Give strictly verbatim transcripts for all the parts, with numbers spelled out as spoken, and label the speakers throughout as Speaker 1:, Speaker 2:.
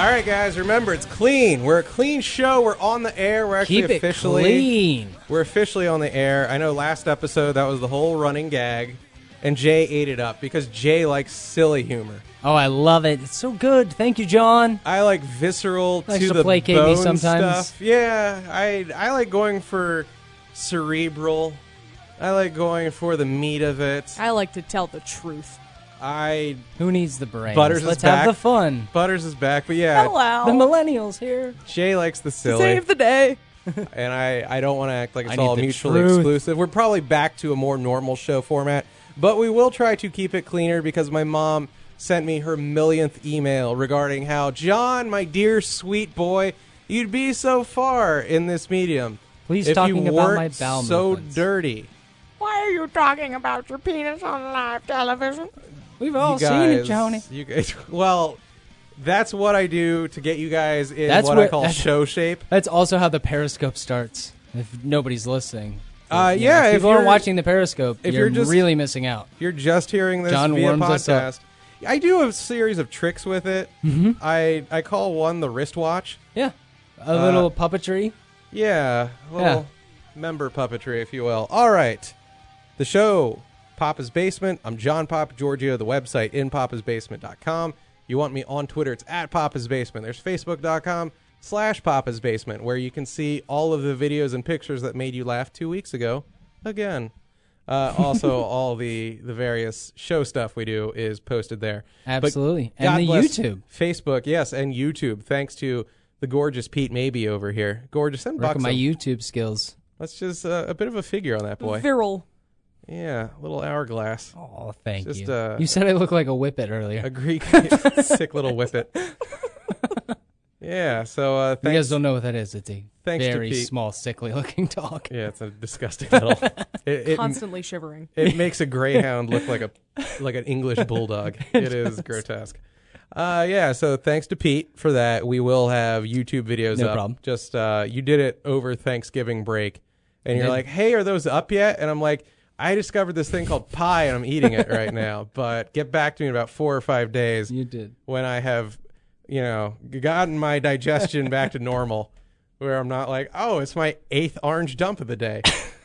Speaker 1: All right, guys, remember, it's clean. We're a clean show. We're on the air. We're actually
Speaker 2: Keep it
Speaker 1: officially
Speaker 2: clean.
Speaker 1: We're officially on the air. I know last episode that was the whole running gag, and Jay ate it up because Jay likes silly humor.
Speaker 2: Oh, I love it. It's so good. Thank you, John.
Speaker 1: I like visceral
Speaker 2: Likes
Speaker 1: to
Speaker 2: to
Speaker 1: the
Speaker 2: placate
Speaker 1: bone
Speaker 2: me sometimes.
Speaker 1: stuff. Yeah, I I like going for cerebral. I like going for the meat of it.
Speaker 3: I like to tell the truth.
Speaker 1: I
Speaker 2: Who needs the brains?
Speaker 1: Butters is
Speaker 2: Let's
Speaker 1: back.
Speaker 2: have the fun.
Speaker 1: Butters is back, but yeah,
Speaker 3: Hello.
Speaker 2: The millennials here.
Speaker 1: Jay likes the silly.
Speaker 3: Save the day.
Speaker 1: And I, I don't want to act like it's
Speaker 2: I need
Speaker 1: all
Speaker 2: the
Speaker 1: mutually
Speaker 2: truth.
Speaker 1: exclusive. We're probably back to a more normal show format, but we will try to keep it cleaner because my mom sent me her millionth email regarding how, John, my dear sweet boy, you'd be so far in this medium
Speaker 2: Please
Speaker 1: if
Speaker 2: talking
Speaker 1: you
Speaker 2: about
Speaker 1: weren't
Speaker 2: my bowel
Speaker 1: so
Speaker 2: movements.
Speaker 1: dirty.
Speaker 3: Why are you talking about your penis on live television?
Speaker 2: We've all
Speaker 1: You
Speaker 2: seen
Speaker 1: guys,
Speaker 2: it, Johnny.
Speaker 1: You guys, well, that's what I do to get you guys in
Speaker 2: That's
Speaker 1: what I
Speaker 2: what-
Speaker 1: call
Speaker 2: that's-
Speaker 1: show shape.
Speaker 2: That's also how the Periscope starts. If nobody's listening,
Speaker 1: Uh,
Speaker 2: You know,
Speaker 1: yeah,
Speaker 2: if
Speaker 1: if
Speaker 2: people aren't
Speaker 1: you're-
Speaker 2: watching the Periscope,
Speaker 1: if
Speaker 2: you're,
Speaker 1: you're just-
Speaker 2: really missing out.
Speaker 1: If you're just hearing this
Speaker 2: John
Speaker 1: via
Speaker 2: warms us up.
Speaker 1: podcast, I do a series of tricks with it. Mm-hmm. I I call one the wristwatch.
Speaker 2: Yeah, a
Speaker 1: Uh,
Speaker 2: little puppetry.
Speaker 1: Yeah, a little member puppetry, if you will. All right, the show, Papa's Basement. I'm John Papa Giorgio. The website, in papas basement dot com. You want me on Twitter, it's at Papa's Basement. There's facebook dot com slash Papa's Basement, where you can see all of the videos and pictures that made you laugh two weeks ago. Again. Uh, also, all the, the various show stuff we do is posted there.
Speaker 2: Absolutely.
Speaker 1: But
Speaker 2: And
Speaker 1: God
Speaker 2: the
Speaker 1: bless
Speaker 2: YouTube.
Speaker 1: Facebook, yes, and YouTube. Thanks to the gorgeous Pete Maybe over here. Gorgeous and
Speaker 2: Work on
Speaker 1: buxom.
Speaker 2: my YouTube skills.
Speaker 1: Let's just uh, a bit of a figure on that boy.
Speaker 3: Virile.
Speaker 1: Yeah, little hourglass.
Speaker 2: Oh, thank
Speaker 1: Just,
Speaker 2: you.
Speaker 1: uh,
Speaker 2: you said I look like a whippet earlier.
Speaker 1: A Greek sick little whippet. Yeah, so uh,
Speaker 2: You
Speaker 1: thanks.
Speaker 2: guys don't know what that is. It's a
Speaker 1: Thanks to
Speaker 2: very
Speaker 1: Pete.
Speaker 2: small, sickly-looking dog.
Speaker 1: Yeah, it's a disgusting little. It, it,
Speaker 3: Constantly shivering.
Speaker 1: it makes a greyhound look like a like an English bulldog. It is grotesque. Uh, yeah, so thanks to Pete for that. We will have YouTube videos
Speaker 2: No
Speaker 1: up.
Speaker 2: problem.
Speaker 1: Just uh, you did it over Thanksgiving break, and you're
Speaker 2: did.
Speaker 1: like, "Hey, are those up yet?" And I'm like, "I discovered this thing called pie, and I'm eating it right now. But get back to me in about four or five days
Speaker 2: You did.
Speaker 1: when I have, you know, gotten my digestion back to normal, where I'm not like, oh, it's my eighth orange dump of the day."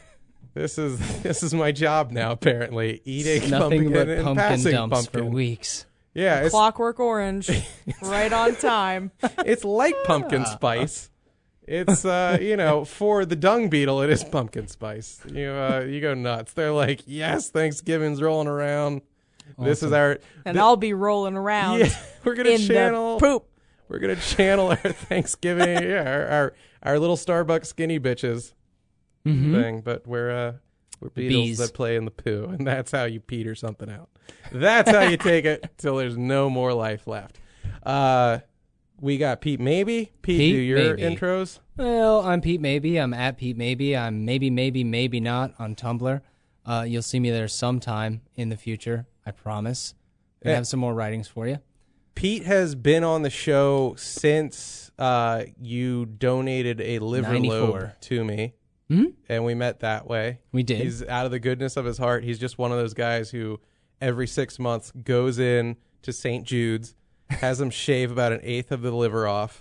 Speaker 1: This is this is my job now, apparently, eating
Speaker 2: Nothing
Speaker 1: pumpkin
Speaker 2: but
Speaker 1: and
Speaker 2: pumpkin
Speaker 1: passing
Speaker 2: dumps
Speaker 1: pumpkin.
Speaker 2: for weeks.
Speaker 1: Yeah, it's,
Speaker 3: Clockwork Orange. Right on time.
Speaker 1: it's like pumpkin spice. It's uh, you know, for the dung beetle, it is pumpkin spice. You uh, you go nuts. They're like, yes, Thanksgiving's rolling around. This is
Speaker 2: Awesome.
Speaker 1: our
Speaker 3: And
Speaker 1: th-
Speaker 3: I'll be rolling around
Speaker 1: yeah. We're gonna
Speaker 3: in
Speaker 1: channel.
Speaker 3: the poop.
Speaker 1: We're gonna channel our Thanksgiving, yeah, our, our our little Starbucks skinny bitches
Speaker 2: Mm-hmm.
Speaker 1: thing. But we're uh, we're beetles
Speaker 2: bees.
Speaker 1: that play in the poo, and that's how you peter something out. That's how you take it till there's no more life left. Uh, we got Pete Maybe. Pete,
Speaker 2: Pete
Speaker 1: do your
Speaker 2: Maybe.
Speaker 1: intros.
Speaker 2: Well, I'm Pete Maybe. I'm at Pete Maybe. I'm maybe, maybe, maybe not on Tumblr. Uh, you'll see me there sometime in the future. I promise. I
Speaker 1: Yeah.
Speaker 2: have some more writings for you.
Speaker 1: Pete has been on the show since uh, you donated a liver
Speaker 2: ninety-four.
Speaker 1: lobe to me,
Speaker 2: Mhm.
Speaker 1: and we met that way.
Speaker 2: We did.
Speaker 1: He's out of the goodness of his heart. He's just one of those guys who every six months goes in to Saint Jude's, has him shave about an eighth of the liver off.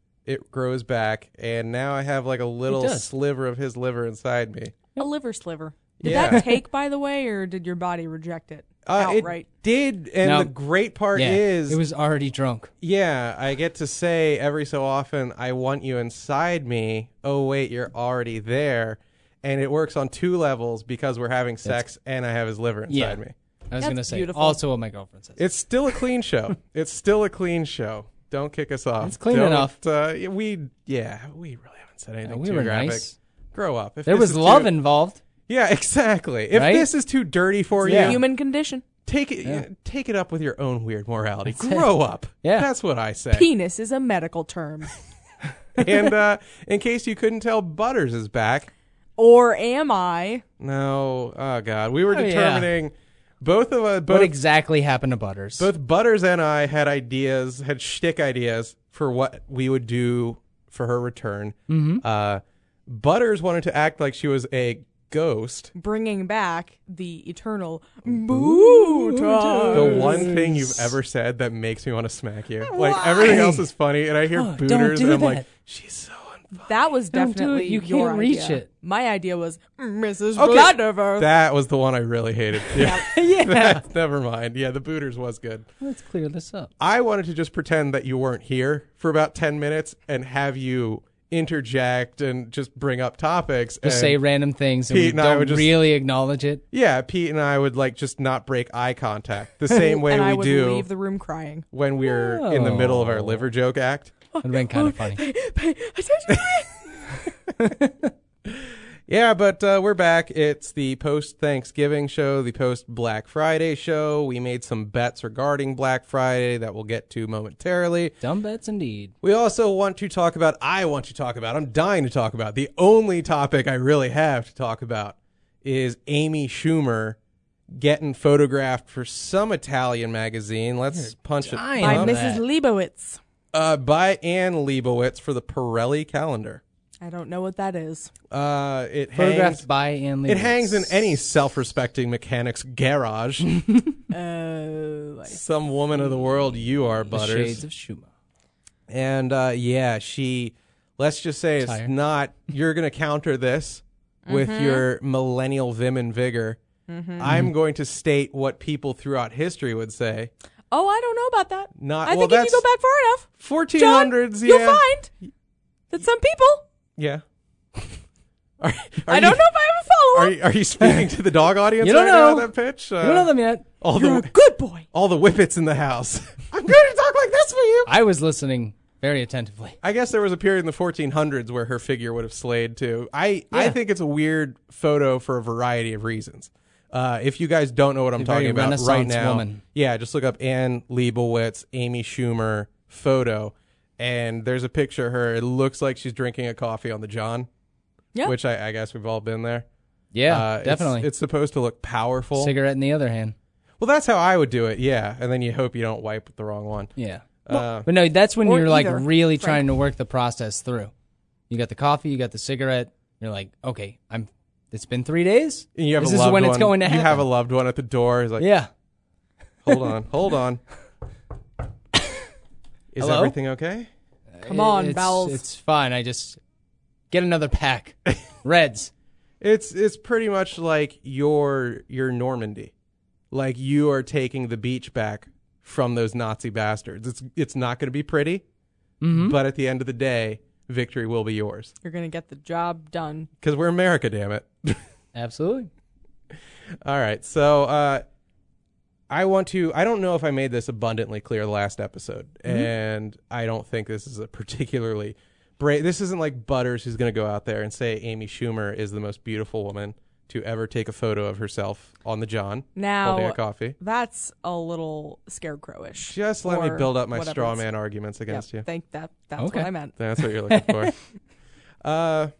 Speaker 1: It grows back, and now I have like a little
Speaker 2: does.
Speaker 1: sliver of his liver inside me.
Speaker 3: A liver sliver. Did
Speaker 1: Yeah.
Speaker 3: that take, by the way, or did your body reject it
Speaker 1: Uh,
Speaker 3: outright?
Speaker 1: it did, and
Speaker 2: Now-
Speaker 1: the great part
Speaker 2: Yeah,
Speaker 1: is,
Speaker 2: it was already drunk.
Speaker 1: yeah, I get to say every so often, I want you inside me. Oh, wait, you're already there. And it works on two levels because we're having sex and I have his liver inside
Speaker 2: Yeah.
Speaker 1: me.
Speaker 2: I was
Speaker 3: That's
Speaker 2: going to say
Speaker 3: beautiful.
Speaker 2: also what my girlfriend says.
Speaker 1: It's still a clean show. It's still a clean show. Don't kick us off.
Speaker 2: It's clean
Speaker 1: Don't,
Speaker 2: enough.
Speaker 1: Uh, we, yeah, we really haven't said anything
Speaker 2: Yeah, we
Speaker 1: too
Speaker 2: were
Speaker 1: graphic.
Speaker 2: nice.
Speaker 1: Grow up. If
Speaker 2: There
Speaker 1: this
Speaker 2: was
Speaker 1: is
Speaker 2: love
Speaker 1: too,
Speaker 2: involved.
Speaker 1: Yeah, exactly. If
Speaker 2: Right?
Speaker 1: this is too dirty for
Speaker 2: Yeah.
Speaker 1: you,
Speaker 3: Human condition.
Speaker 1: take it.
Speaker 2: Yeah.
Speaker 1: Take it up with your own weird morality.
Speaker 2: That's it.
Speaker 1: Grow up.
Speaker 2: Yeah.
Speaker 1: That's what I say.
Speaker 3: Penis is a medical term.
Speaker 1: And uh, in case you couldn't tell, Butters is back.
Speaker 3: Or am I?
Speaker 1: No, oh god, we were
Speaker 2: Oh, yeah.
Speaker 1: determining. Both of us, both
Speaker 2: What exactly happened to Butters?
Speaker 1: both Butters and I had ideas, had shtick ideas for what we would do for her return.
Speaker 2: Mhm.
Speaker 1: Uh, Butters wanted to act like she was a ghost.
Speaker 3: Bringing back the eternal boo time.
Speaker 1: The one thing you've ever said that makes me want to smack you. Like, everything else is funny, and I hear
Speaker 2: Oh, don't
Speaker 1: booters,
Speaker 2: do
Speaker 1: and I'm
Speaker 2: that.
Speaker 1: like, she's so unfunny.
Speaker 4: That was
Speaker 2: Don't do
Speaker 4: definitely
Speaker 2: it. You
Speaker 4: your
Speaker 2: can't reach
Speaker 4: idea.
Speaker 2: it.
Speaker 4: My idea was Missus
Speaker 1: Okay.
Speaker 4: Bloodiver.
Speaker 1: That was the one I really hated. Yeah.
Speaker 2: Yeah.
Speaker 1: Never mind. Yeah, the booters was good.
Speaker 2: Let's clear this up.
Speaker 1: I wanted to just pretend that you weren't here for about ten minutes and have you interject and just bring up topics.
Speaker 2: Just
Speaker 1: and
Speaker 2: say random things and
Speaker 1: Pete
Speaker 2: we
Speaker 1: and I
Speaker 2: don't
Speaker 1: would just-
Speaker 2: really acknowledge it.
Speaker 1: Yeah, Pete and I would like just not break eye contact the same way
Speaker 4: and
Speaker 1: we
Speaker 4: I would
Speaker 1: do
Speaker 4: leave the room crying.
Speaker 1: when we're in the middle of our
Speaker 2: Oh.
Speaker 1: liver joke act.
Speaker 2: It would have been kind of funny.
Speaker 4: Pay attention.
Speaker 1: Yeah, but uh, we're back. It's the post-Thanksgiving show, the post-Black Friday show. We made some bets regarding Black Friday that we'll get to momentarily.
Speaker 2: Dumb bets indeed.
Speaker 1: We also want to talk about, I want to talk about, I'm dying to talk about, the only topic I really have to talk about is Amy Schumer getting photographed for some Italian magazine. Let's punch it
Speaker 2: dying
Speaker 4: By
Speaker 2: Love
Speaker 1: up.
Speaker 4: Missus
Speaker 2: that.
Speaker 4: Leibowitz.
Speaker 1: Uh, by Anne Leibovitz for the Pirelli calendar.
Speaker 4: I don't know what that is.
Speaker 1: Uh, it
Speaker 2: Photographed
Speaker 1: hangs,
Speaker 2: by Anne Leibovitz.
Speaker 1: it hangs in any self-respecting mechanic's garage.
Speaker 4: Oh, I
Speaker 1: Some woman of the world you are,
Speaker 2: The
Speaker 1: Butters.
Speaker 2: Shades of Schumer.
Speaker 1: And uh, yeah, she, let's just say it's
Speaker 2: Tire.
Speaker 1: not, you're going to counter this with your millennial vim and vigor. I'm going to state what people throughout history would say.
Speaker 4: Oh, I don't know about that.
Speaker 1: Not
Speaker 4: I
Speaker 1: well,
Speaker 4: think if you
Speaker 1: that's
Speaker 4: go back far enough,
Speaker 1: fourteen
Speaker 4: John,
Speaker 1: hundreds, yeah.
Speaker 4: you'll find that some people.
Speaker 1: Yeah. Are, are
Speaker 4: I don't
Speaker 1: you,
Speaker 4: know if I have a follow
Speaker 1: Are
Speaker 4: up.
Speaker 1: you, are you speaking to the dog audience
Speaker 2: You don't
Speaker 1: right now
Speaker 2: know.
Speaker 1: with that pitch? Uh,
Speaker 2: You don't know them yet.
Speaker 1: all
Speaker 4: You're a
Speaker 1: the
Speaker 4: good boy.
Speaker 1: all the whippets in the house. I'm going to talk like this for you.
Speaker 2: I was listening very attentively.
Speaker 1: I guess there was a period in the fourteen hundreds where her figure would have slayed too. I, I
Speaker 2: Yeah.
Speaker 1: think it's a weird photo for a variety of reasons. Uh, if you guys don't know what I'm
Speaker 2: A very
Speaker 1: talking about right
Speaker 2: Renaissance
Speaker 1: now,
Speaker 2: woman.
Speaker 1: yeah, just look up Anne Leibovitz, Amy Schumer photo, and there's a picture of her. It looks like she's drinking a coffee on the John,
Speaker 4: Yeah.
Speaker 1: which I, I guess we've all been there.
Speaker 2: Yeah,
Speaker 1: Uh, it's-
Speaker 2: definitely.
Speaker 1: It's, supposed to look powerful.
Speaker 2: Cigarette in the other hand.
Speaker 1: Well, that's how I would do it, yeah. And then you hope you don't wipe the wrong one.
Speaker 2: Yeah.
Speaker 1: Uh,
Speaker 2: But no, that's when
Speaker 4: Or
Speaker 2: you're like
Speaker 4: either,
Speaker 2: really
Speaker 4: frankly.
Speaker 2: trying to work the process through. You got the coffee, you got the cigarette. You're like, okay, I'm. It's been three days.
Speaker 1: and you have
Speaker 2: this
Speaker 1: a
Speaker 2: is
Speaker 1: loved
Speaker 2: when
Speaker 1: one.
Speaker 2: it's going to
Speaker 1: you
Speaker 2: happen.
Speaker 1: have a loved one at the door. He's like,
Speaker 2: Yeah.
Speaker 1: hold on, hold on. Is
Speaker 2: Hello?
Speaker 1: everything okay?
Speaker 4: Come on,
Speaker 2: it's,
Speaker 4: bowels.
Speaker 2: It's fine. I just get another pack. Reds.
Speaker 1: It's it's pretty much like your your Normandy, like you are taking the beach back from those Nazi bastards. It's it's not going to be pretty,
Speaker 2: Mm-hmm.
Speaker 1: but at the end of the day, victory will be yours
Speaker 4: You're gonna get the job done.
Speaker 1: because we're America. Damn it!
Speaker 2: Absolutely.
Speaker 1: All right, so uh, I want to. I don't know if I made this abundantly clear last episode, and I don't think this is a particularly brave. This isn't like Butters who's going to go out there and say Amy Schumer is the most beautiful woman to ever take a photo of herself on the John holding a
Speaker 4: Now
Speaker 1: coffee.
Speaker 4: that's a little scarecrowish.
Speaker 1: Just let me
Speaker 4: or
Speaker 1: build up my
Speaker 4: whatever
Speaker 1: straw
Speaker 4: it's-
Speaker 1: man arguments against
Speaker 4: Yep,
Speaker 1: you.
Speaker 4: Think that that's
Speaker 2: Okay.
Speaker 4: what I meant.
Speaker 1: That's what you're looking for. uh,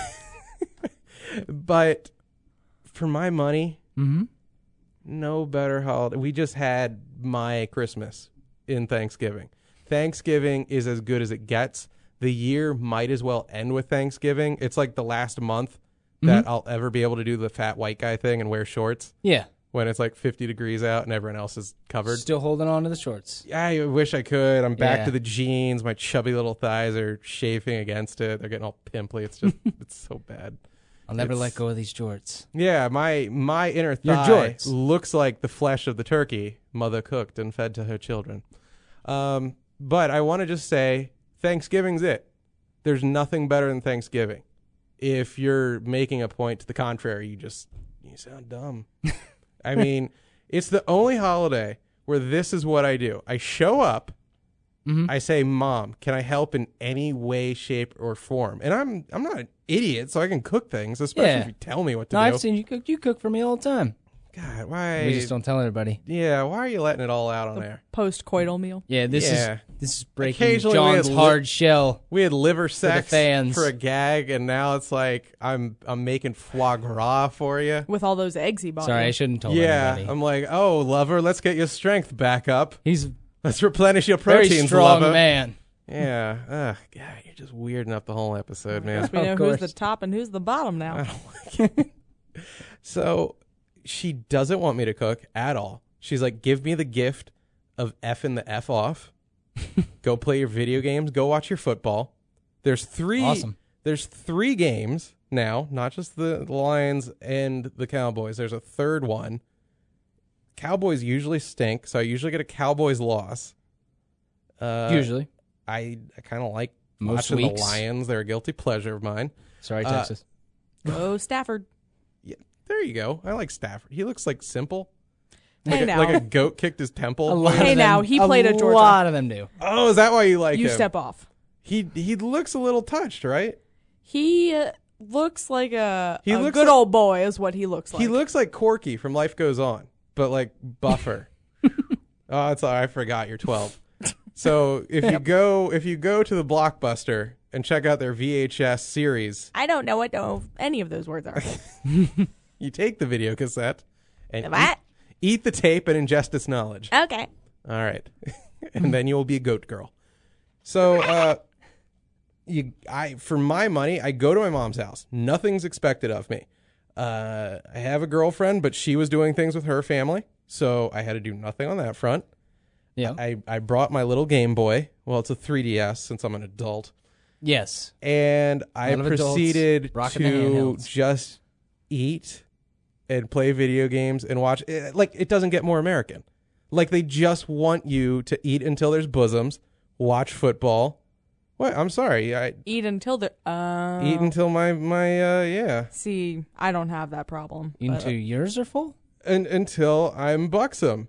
Speaker 1: but for my money,
Speaker 2: Mm-hmm.
Speaker 1: no better holiday. We just had my Christmas in Thanksgiving. Thanksgiving is as good as it gets. The year might as well end with Thanksgiving. It's like the last month that I'll ever be able to do the fat white guy thing and wear shorts
Speaker 2: Yeah.
Speaker 1: when it's like fifty degrees out and everyone else is covered.
Speaker 2: Still holding on to the shorts.
Speaker 1: I wish I could. I'm back
Speaker 2: Yeah.
Speaker 1: to the jeans. My chubby little thighs are chafing against it. They're getting all pimply. It's just, it's so bad.
Speaker 2: I'll never
Speaker 1: It's-
Speaker 2: let go of these jorts.
Speaker 1: Yeah, my my inner
Speaker 2: Your
Speaker 1: thigh
Speaker 2: jorts.
Speaker 1: looks like the flesh of the turkey mother cooked and fed to her children. Um, but I want to just say Thanksgiving's it. There's nothing better than Thanksgiving. If you're making a point to the contrary, you just you sound dumb. I mean, it's the only holiday where this is what I do. I show up.
Speaker 2: Mhm.
Speaker 1: I say, "Mom, can I help in any way, shape, or form?" And I'm I'm not an idiot, so I can cook things, especially
Speaker 2: Yeah.
Speaker 1: if you tell me what to
Speaker 2: No,
Speaker 1: do.
Speaker 2: I've seen you cook. You cook for me all the time.
Speaker 1: God, why?
Speaker 2: We just don't tell everybody.
Speaker 1: Yeah, why are you letting it all out on
Speaker 4: The
Speaker 1: there?
Speaker 4: post-coital meal.
Speaker 2: Yeah, this
Speaker 1: Yeah.
Speaker 2: is this is breaking
Speaker 1: Occasionally we
Speaker 2: John's
Speaker 1: had
Speaker 2: hard
Speaker 1: li-
Speaker 2: shell.
Speaker 1: We had liver sex
Speaker 2: fans.
Speaker 1: for a gag, and now it's like I'm I'm making foie gras for you.
Speaker 4: With all those eggs he bought.
Speaker 2: Sorry,
Speaker 4: you.
Speaker 2: I shouldn't tell
Speaker 1: Yeah,
Speaker 2: anybody.
Speaker 1: I'm like, oh, lover, let's get your strength back up.
Speaker 2: He's a
Speaker 1: Let's replenish your
Speaker 2: very
Speaker 1: proteins,
Speaker 2: strong
Speaker 1: lover.
Speaker 2: man.
Speaker 1: Yeah. Ugh, God, you're just weirding up the whole episode, man.
Speaker 4: We know
Speaker 2: Of
Speaker 4: who's
Speaker 2: course.
Speaker 4: the top and who's the bottom now.
Speaker 1: I don't like it. So she doesn't want me to cook at all. She's like, give me the gift of effing the F off. Go play your video games. Go watch your football. There's three.
Speaker 2: Awesome.
Speaker 1: There's three games now, not just the Lions and the Cowboys. There's a third one. Cowboys usually stink, so I usually get a Cowboys loss. Uh,
Speaker 2: Usually.
Speaker 1: I, I kind of like
Speaker 2: Most
Speaker 1: watching
Speaker 2: weeks.
Speaker 1: the Lions. They're a guilty pleasure of mine.
Speaker 2: Sorry,
Speaker 1: Uh,
Speaker 2: Texas.
Speaker 4: Go Stafford.
Speaker 1: Yeah, there you go. I like Stafford. He looks like simple.
Speaker 4: Hey
Speaker 1: Like, a,
Speaker 4: now.
Speaker 1: like a goat kicked his temple.
Speaker 2: A lot
Speaker 4: Hey,
Speaker 2: of them-
Speaker 4: now, he played at Georgia.
Speaker 2: A lot of them do.
Speaker 1: Oh, is that why you like
Speaker 4: you
Speaker 1: him?
Speaker 4: step off.
Speaker 1: He he looks a little touched, right?
Speaker 4: He uh, looks like a,
Speaker 1: He
Speaker 4: a
Speaker 1: looks
Speaker 4: good
Speaker 1: like-
Speaker 4: old boy is what he looks like.
Speaker 1: He looks like Corky from Life Goes On, but like buffer. Oh, it's all right. I forgot you're twelve. So if you go if you go to the Blockbuster and check out their V H S series,
Speaker 4: I don't know what no, any of those words are.
Speaker 1: you take the video cassette and
Speaker 4: What?
Speaker 1: Eat, eat the tape and ingest its knowledge.
Speaker 4: Okay.
Speaker 1: All right. And then you will be a goat girl. So uh you I for my money, I go to my mom's house. Nothing's expected of me. Uh I have a girlfriend, but she was doing things with her family, so I had to do nothing on that front.
Speaker 2: Yeah.
Speaker 1: I, I brought my little Game Boy. Well, it's a three D S since I'm an adult.
Speaker 2: yes.
Speaker 1: And I
Speaker 2: Lot of adults
Speaker 1: proceeded
Speaker 2: rocking the
Speaker 1: to
Speaker 2: handhelds.
Speaker 1: just eat and play video games and watch. It, like, it doesn't get more American. Like, they just want you to eat until there's bosoms, watch football. What? I'm sorry. I
Speaker 4: Eat until the. Uh,
Speaker 1: eat until my, my uh, yeah.
Speaker 4: See, I don't have that problem. but-
Speaker 2: Into yours are full?
Speaker 1: And, until I'm buxom.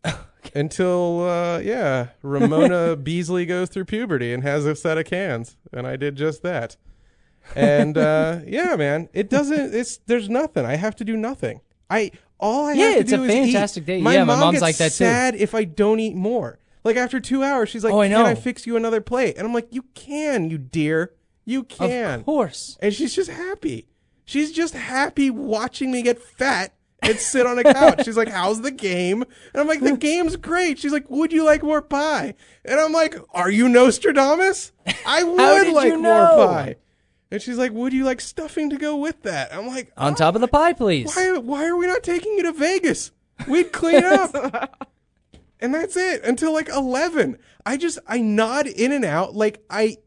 Speaker 1: Until, uh, yeah, Ramona Beasley goes through puberty and has a set of cans. And I did just that. And, uh, yeah, man, it doesn't, it's, there's nothing. I have to do nothing. I, all I
Speaker 2: Yeah,
Speaker 1: have to
Speaker 2: it's
Speaker 1: do
Speaker 2: a
Speaker 1: is
Speaker 2: fantastic
Speaker 1: eat.
Speaker 2: day.
Speaker 1: My
Speaker 2: Yeah, my
Speaker 1: mom
Speaker 2: mom's
Speaker 1: gets
Speaker 2: like that, too.
Speaker 1: sad if I don't eat more. Like, after two hours, she's like,
Speaker 2: Oh, I
Speaker 1: can I
Speaker 2: know.
Speaker 1: fix you another plate? And I'm like, you can, you dear. You can.
Speaker 2: Of course.
Speaker 1: And she's just happy. She's just happy watching me get fat and sit on a couch. She's like, how's the game? And I'm like, the game's great. She's like, would you like more pie? And I'm like, are you Nostradamus? I would
Speaker 2: did
Speaker 1: like
Speaker 2: you know?
Speaker 1: more pie. And she's like, would you like stuffing to go with that? I'm like,
Speaker 2: On
Speaker 1: oh,
Speaker 2: top of the pie, please.
Speaker 1: why, why are we not taking you to Vegas? We'd clean up. And that's it until like eleven. I just, I nod in and out. Like I,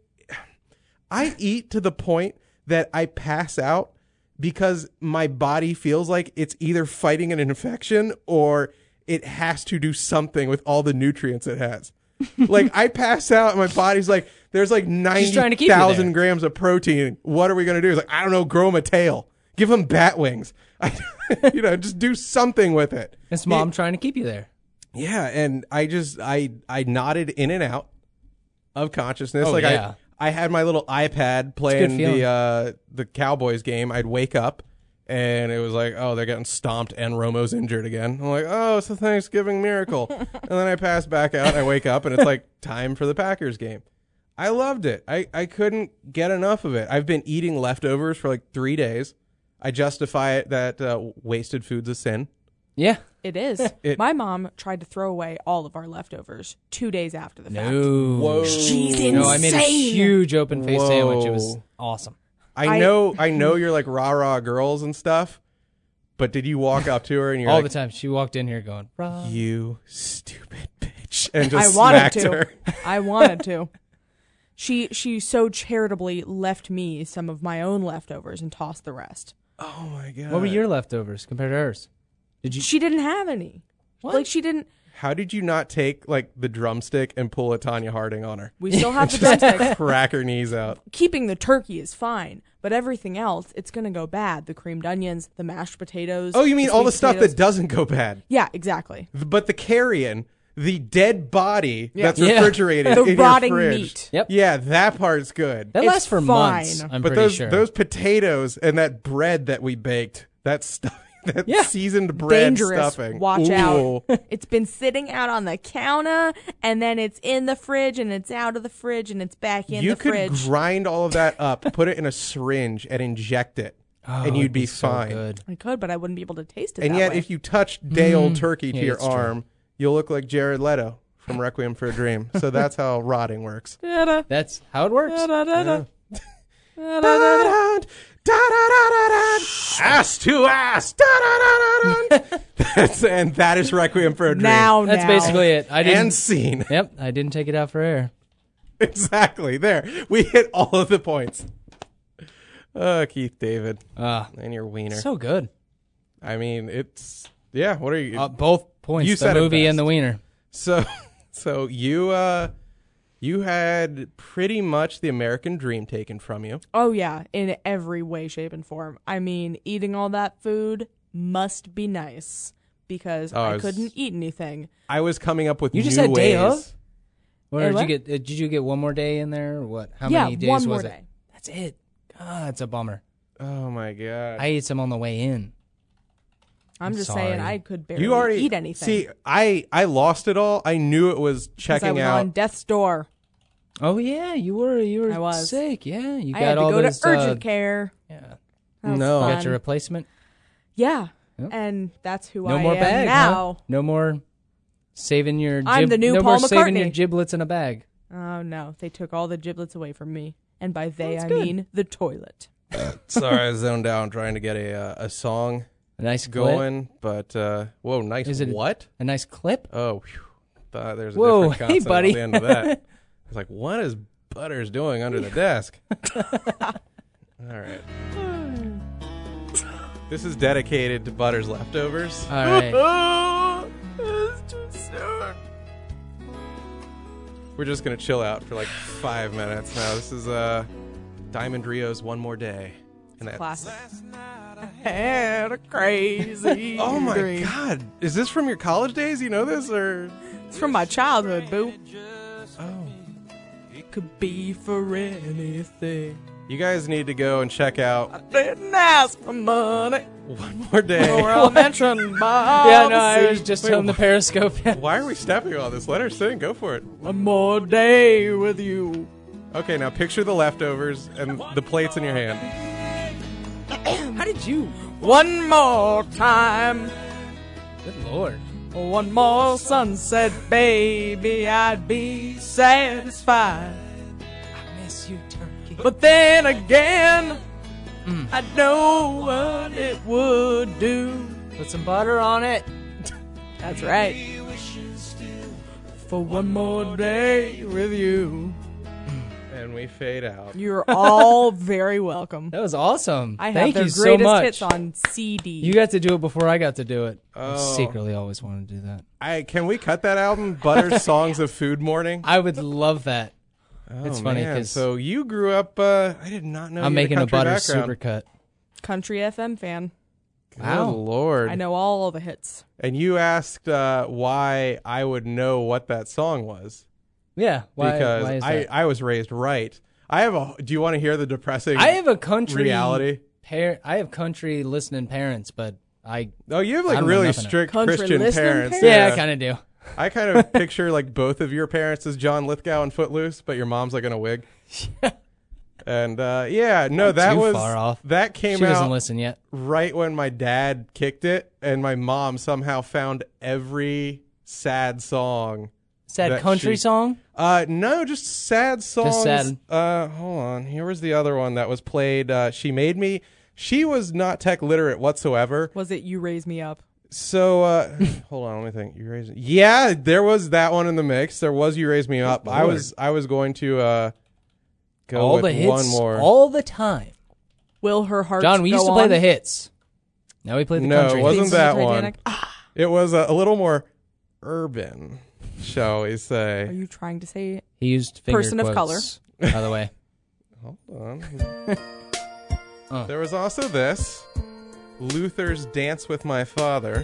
Speaker 1: I eat to the point that I pass out because my body feels like it's either fighting an infection or it has to do something with all the nutrients it has. Like I pass out and my body's like, there's like ninety
Speaker 2: trying to keep you
Speaker 1: thousand
Speaker 2: there.
Speaker 1: grams of protein. What are we going to do? It's like, I don't know, grow him a tail. Give him bat wings. I, you know, just do something with it.
Speaker 2: It's mom trying to keep you there.
Speaker 1: Yeah, and I just I I nodded in and out of consciousness.
Speaker 2: Oh,
Speaker 1: like
Speaker 2: yeah.
Speaker 1: I I had my little iPad playing
Speaker 2: feeling.
Speaker 1: the uh the Cowboys game. I'd wake up and it was like, oh, they're getting stomped and Romo's injured again. I'm like, oh, it's a Thanksgiving miracle. And then I pass back out and I wake up and it's like time for the Packers game. I loved it. I, I couldn't get enough of it. I've been eating leftovers for like three days. I justify it that uh, wasted food's a sin.
Speaker 2: Yeah.
Speaker 4: It is.
Speaker 1: It-
Speaker 4: My mom tried to throw away all of our leftovers two days after the fact.
Speaker 2: No.
Speaker 1: Whoa.
Speaker 4: She's
Speaker 2: No, I made a
Speaker 4: insane.
Speaker 2: huge open face sandwich. It was
Speaker 1: Whoa.
Speaker 2: awesome.
Speaker 1: I
Speaker 4: I-
Speaker 1: know I know you're like rah rah girls and stuff, but did you walk up to her and you're
Speaker 2: All
Speaker 1: like,
Speaker 2: the time. She walked in here going, "Bruh."
Speaker 1: you stupid bitch, and
Speaker 4: I
Speaker 1: just
Speaker 4: wanted
Speaker 1: smacked
Speaker 4: to.
Speaker 1: her?
Speaker 4: I wanted to. She she so charitably left me some of my own leftovers and tossed the rest.
Speaker 1: Oh my god!
Speaker 2: What were your leftovers compared to hers? Did you?
Speaker 4: She didn't have any.
Speaker 2: What?
Speaker 4: Like she didn't.
Speaker 1: How did you not take like the drumstick and pull a Tanya Harding on her?
Speaker 4: We still have the drumstick.
Speaker 1: Crack her knees out.
Speaker 4: Keeping the turkey is fine, but everything else, it's gonna go bad. The creamed onions, the mashed potatoes.
Speaker 1: Oh, you mean all the
Speaker 4: sweet
Speaker 1: stuff
Speaker 4: potatoes.
Speaker 1: that doesn't go bad?
Speaker 4: Yeah, exactly.
Speaker 1: But the carrion, the dead body
Speaker 4: Yeah.
Speaker 1: that's
Speaker 2: Yeah.
Speaker 1: refrigerated
Speaker 4: The
Speaker 1: in
Speaker 4: rotting
Speaker 1: your fridge.
Speaker 4: meat.
Speaker 2: Yep.
Speaker 1: Yeah, that part's good.
Speaker 2: That
Speaker 4: It's
Speaker 2: lasts for
Speaker 4: fine.
Speaker 2: months. I'm
Speaker 1: but
Speaker 2: pretty
Speaker 1: those
Speaker 2: sure.
Speaker 1: those potatoes and that bread that we baked, that stuff, that
Speaker 2: Yeah.
Speaker 1: seasoned bread
Speaker 4: Dangerous.
Speaker 1: stuffing.
Speaker 4: Watch
Speaker 1: Ooh.
Speaker 4: out. It's been sitting out on the counter, and then it's in the fridge, and it's out of the fridge, and it's back in
Speaker 1: You
Speaker 4: the
Speaker 1: could
Speaker 4: fridge.
Speaker 1: grind all of that up, put it in a syringe, and inject it,
Speaker 2: Oh,
Speaker 1: and you'd
Speaker 2: it'd
Speaker 1: be,
Speaker 2: so
Speaker 1: fine.
Speaker 2: good.
Speaker 4: I could, but I wouldn't be able to taste it.
Speaker 1: And
Speaker 4: that
Speaker 1: yet,
Speaker 4: way.
Speaker 1: if you touch day old turkey to
Speaker 2: Yeah,
Speaker 1: your
Speaker 2: it's true.
Speaker 1: arm, you'll look like Jared Leto from Requiem for a Dream. So that's how rotting works.
Speaker 4: Da-da,
Speaker 2: That's how it works.
Speaker 4: da-da-da-da.
Speaker 1: Da-da-dun, da-da-da-da-dun, ass to ass. Da-da-da-da-dun. That's, and that is Requiem for a Dream.
Speaker 4: Now,
Speaker 2: That's
Speaker 4: now.
Speaker 2: basically it. I didn't.
Speaker 1: And scene.
Speaker 2: Yep, I didn't take it out for air.
Speaker 1: Exactly. There. We hit all of the points. Uh, Keith David.
Speaker 2: Ah,
Speaker 1: And your wiener.
Speaker 2: so good.
Speaker 1: I mean, it's... Yeah, what are you...
Speaker 2: Uh, both points.
Speaker 1: You
Speaker 2: the
Speaker 1: said it
Speaker 2: movie
Speaker 1: best.
Speaker 2: and the wiener.
Speaker 1: So, so you uh, you had pretty much the American dream taken from you.
Speaker 4: Oh, yeah, in every way, shape, and form. I mean, eating all that food must be nice because
Speaker 1: Oh, I
Speaker 4: I
Speaker 1: was-
Speaker 4: couldn't eat anything.
Speaker 1: I was coming up with
Speaker 2: You just
Speaker 1: new
Speaker 2: had day
Speaker 1: ways.
Speaker 2: of? Or
Speaker 4: Hey,
Speaker 2: did you
Speaker 4: what?
Speaker 2: get? Uh, did you get one more day in there? Or what? How
Speaker 4: yeah,
Speaker 2: many days
Speaker 4: one
Speaker 2: was
Speaker 4: more
Speaker 2: it?
Speaker 4: day.
Speaker 2: That's it. God, it's a bummer.
Speaker 1: Oh my god!
Speaker 2: I ate some on the way in.
Speaker 4: I'm
Speaker 2: I'm
Speaker 4: just
Speaker 2: sorry.
Speaker 4: saying I could barely
Speaker 1: you already
Speaker 4: eat anything.
Speaker 1: See, I I lost it all. I knew it was
Speaker 4: 'cause
Speaker 1: checking
Speaker 4: I was
Speaker 1: out.
Speaker 4: on death's door.
Speaker 2: Oh yeah, you were. You were
Speaker 4: I was.
Speaker 2: sick. Yeah, you
Speaker 4: I
Speaker 2: got
Speaker 4: had to
Speaker 2: all
Speaker 4: go
Speaker 2: those.
Speaker 4: to urgent
Speaker 2: uh,
Speaker 4: care.
Speaker 2: Yeah,
Speaker 4: That was
Speaker 1: No.
Speaker 2: you
Speaker 4: fun.
Speaker 2: got your replacement.
Speaker 4: Yeah,
Speaker 2: Yep.
Speaker 4: and that's who
Speaker 2: No
Speaker 4: I
Speaker 2: more
Speaker 4: am
Speaker 2: bag.
Speaker 4: now.
Speaker 2: Huh? No more saving your.
Speaker 4: I'm
Speaker 2: gib-
Speaker 4: the new
Speaker 2: no
Speaker 4: Paul
Speaker 2: more saving your
Speaker 4: McCartney.
Speaker 2: giblets in a bag.
Speaker 4: Oh no, they took all the giblets away from me, and by they
Speaker 2: That's
Speaker 4: I
Speaker 2: good.
Speaker 4: mean the toilet.
Speaker 1: Sorry, I zoned out trying to get a uh, a song
Speaker 2: A nice clip.
Speaker 1: going, but uh, whoa, nice.
Speaker 2: Is it-
Speaker 1: what?
Speaker 2: A nice clip.
Speaker 1: Oh, whew. Thought there's a
Speaker 2: Whoa,
Speaker 1: different
Speaker 2: hey,
Speaker 1: consonant
Speaker 2: buddy.
Speaker 1: at the end of that. I was like, what is Butters doing under the desk? All right. This is dedicated to Butters leftovers.
Speaker 2: All right.
Speaker 1: It's too soon. We're just gonna chill out for like five minutes now. This is uh, Diamond Rio's "One More Day," and that.
Speaker 4: Classic. Had a crazy
Speaker 1: Oh my
Speaker 4: dream.
Speaker 1: God! Is this from your college days? You know this, or
Speaker 4: It's from my childhood, boo.
Speaker 1: oh?
Speaker 4: It could be for anything.
Speaker 1: You guys need to go and check out
Speaker 4: Didn't ask for money
Speaker 1: "One More Day."
Speaker 4: or I'll mention by
Speaker 2: Yeah, no,
Speaker 4: the
Speaker 2: I was
Speaker 4: sea.
Speaker 2: just
Speaker 1: Wait,
Speaker 2: on the Periscope.
Speaker 1: Why are we stepping on this? Let her sing. Go for it.
Speaker 4: One more day with you.
Speaker 1: Okay, now picture the leftovers and the plates in your hand.
Speaker 2: How did you?
Speaker 4: One more time.
Speaker 2: Good lord.
Speaker 4: One more sunset, baby, I'd be satisfied.
Speaker 2: I miss you, turkey.
Speaker 4: But then again,
Speaker 2: Mm.
Speaker 4: I know what it would do.
Speaker 2: Put some butter on it.
Speaker 4: That's right. For one more day with you.
Speaker 1: And we fade out.
Speaker 4: You're all very welcome.
Speaker 2: That was awesome.
Speaker 4: I have
Speaker 2: Thank
Speaker 4: their
Speaker 2: you so
Speaker 4: greatest
Speaker 2: much.
Speaker 4: hits on C D.
Speaker 2: You got to do it before I got to do it. I
Speaker 1: Oh.
Speaker 2: secretly always wanted to do that.
Speaker 1: I can we cut that album, Butters Songs of Food Morning?
Speaker 2: I would love that.
Speaker 1: Oh,
Speaker 2: It's funny
Speaker 1: man.
Speaker 2: 'cause-
Speaker 1: so you grew up. Uh, I did not know.
Speaker 2: I'm
Speaker 1: you had
Speaker 2: making a
Speaker 1: country
Speaker 2: butter
Speaker 1: background.
Speaker 2: supercut.
Speaker 4: Country F M fan.
Speaker 1: Good
Speaker 2: Wow.
Speaker 1: Lord.
Speaker 4: I know all the hits.
Speaker 1: And you asked uh, why I would know what that song was
Speaker 2: Yeah. Why,
Speaker 1: because
Speaker 2: why is
Speaker 1: I,
Speaker 2: that?
Speaker 1: I was raised right. I have a. Do you want to hear the depressing?
Speaker 2: I have a country
Speaker 1: reality.
Speaker 2: Par- I have country listening parents, but I
Speaker 1: Oh, you have
Speaker 2: I
Speaker 1: like
Speaker 2: don't know
Speaker 1: really
Speaker 2: nothing.
Speaker 1: strict
Speaker 4: Country
Speaker 1: Christian
Speaker 4: listening
Speaker 1: parents.
Speaker 4: parents?
Speaker 2: yeah, I kind of do.
Speaker 1: I kind of picture like both of your parents as John Lithgow and Footloose, but your mom's like in a wig. And uh, yeah, no,
Speaker 2: Not
Speaker 1: that
Speaker 2: too
Speaker 1: was
Speaker 2: far off.
Speaker 1: that came
Speaker 2: She doesn't
Speaker 1: out
Speaker 2: listen yet.
Speaker 1: right when my dad kicked it, and my mom somehow found every sad song.
Speaker 2: Sad
Speaker 1: that
Speaker 2: country
Speaker 1: she-
Speaker 2: song.
Speaker 1: Uh, no, just sad songs.
Speaker 2: sad.
Speaker 1: Uh, hold on. Here was the other one that was played. Uh, she made me. She was not tech literate whatsoever.
Speaker 4: Was it You Raise Me Up?
Speaker 1: So, uh, hold on, let me think. You raise Yeah, there was that one in the mix. There was You Raise Me Up. I
Speaker 2: Lord.
Speaker 1: was I was going to uh go
Speaker 2: All
Speaker 1: with
Speaker 2: the hits,
Speaker 1: one more.
Speaker 2: all the time.
Speaker 4: Will Her Heart
Speaker 2: John, we used
Speaker 4: Go
Speaker 2: to play
Speaker 4: On?
Speaker 2: the hits. Now we play the
Speaker 1: No,
Speaker 2: country.
Speaker 1: it wasn't
Speaker 2: hits.
Speaker 1: that
Speaker 4: Titanic?
Speaker 1: one. It was a, a little more urban, shall we
Speaker 4: Are
Speaker 1: say.
Speaker 4: you trying to say
Speaker 2: He used finger
Speaker 4: Person of
Speaker 2: quotes, by the way.
Speaker 1: Hold on.
Speaker 2: Oh.
Speaker 1: There was also this Luther's Dance with My Father.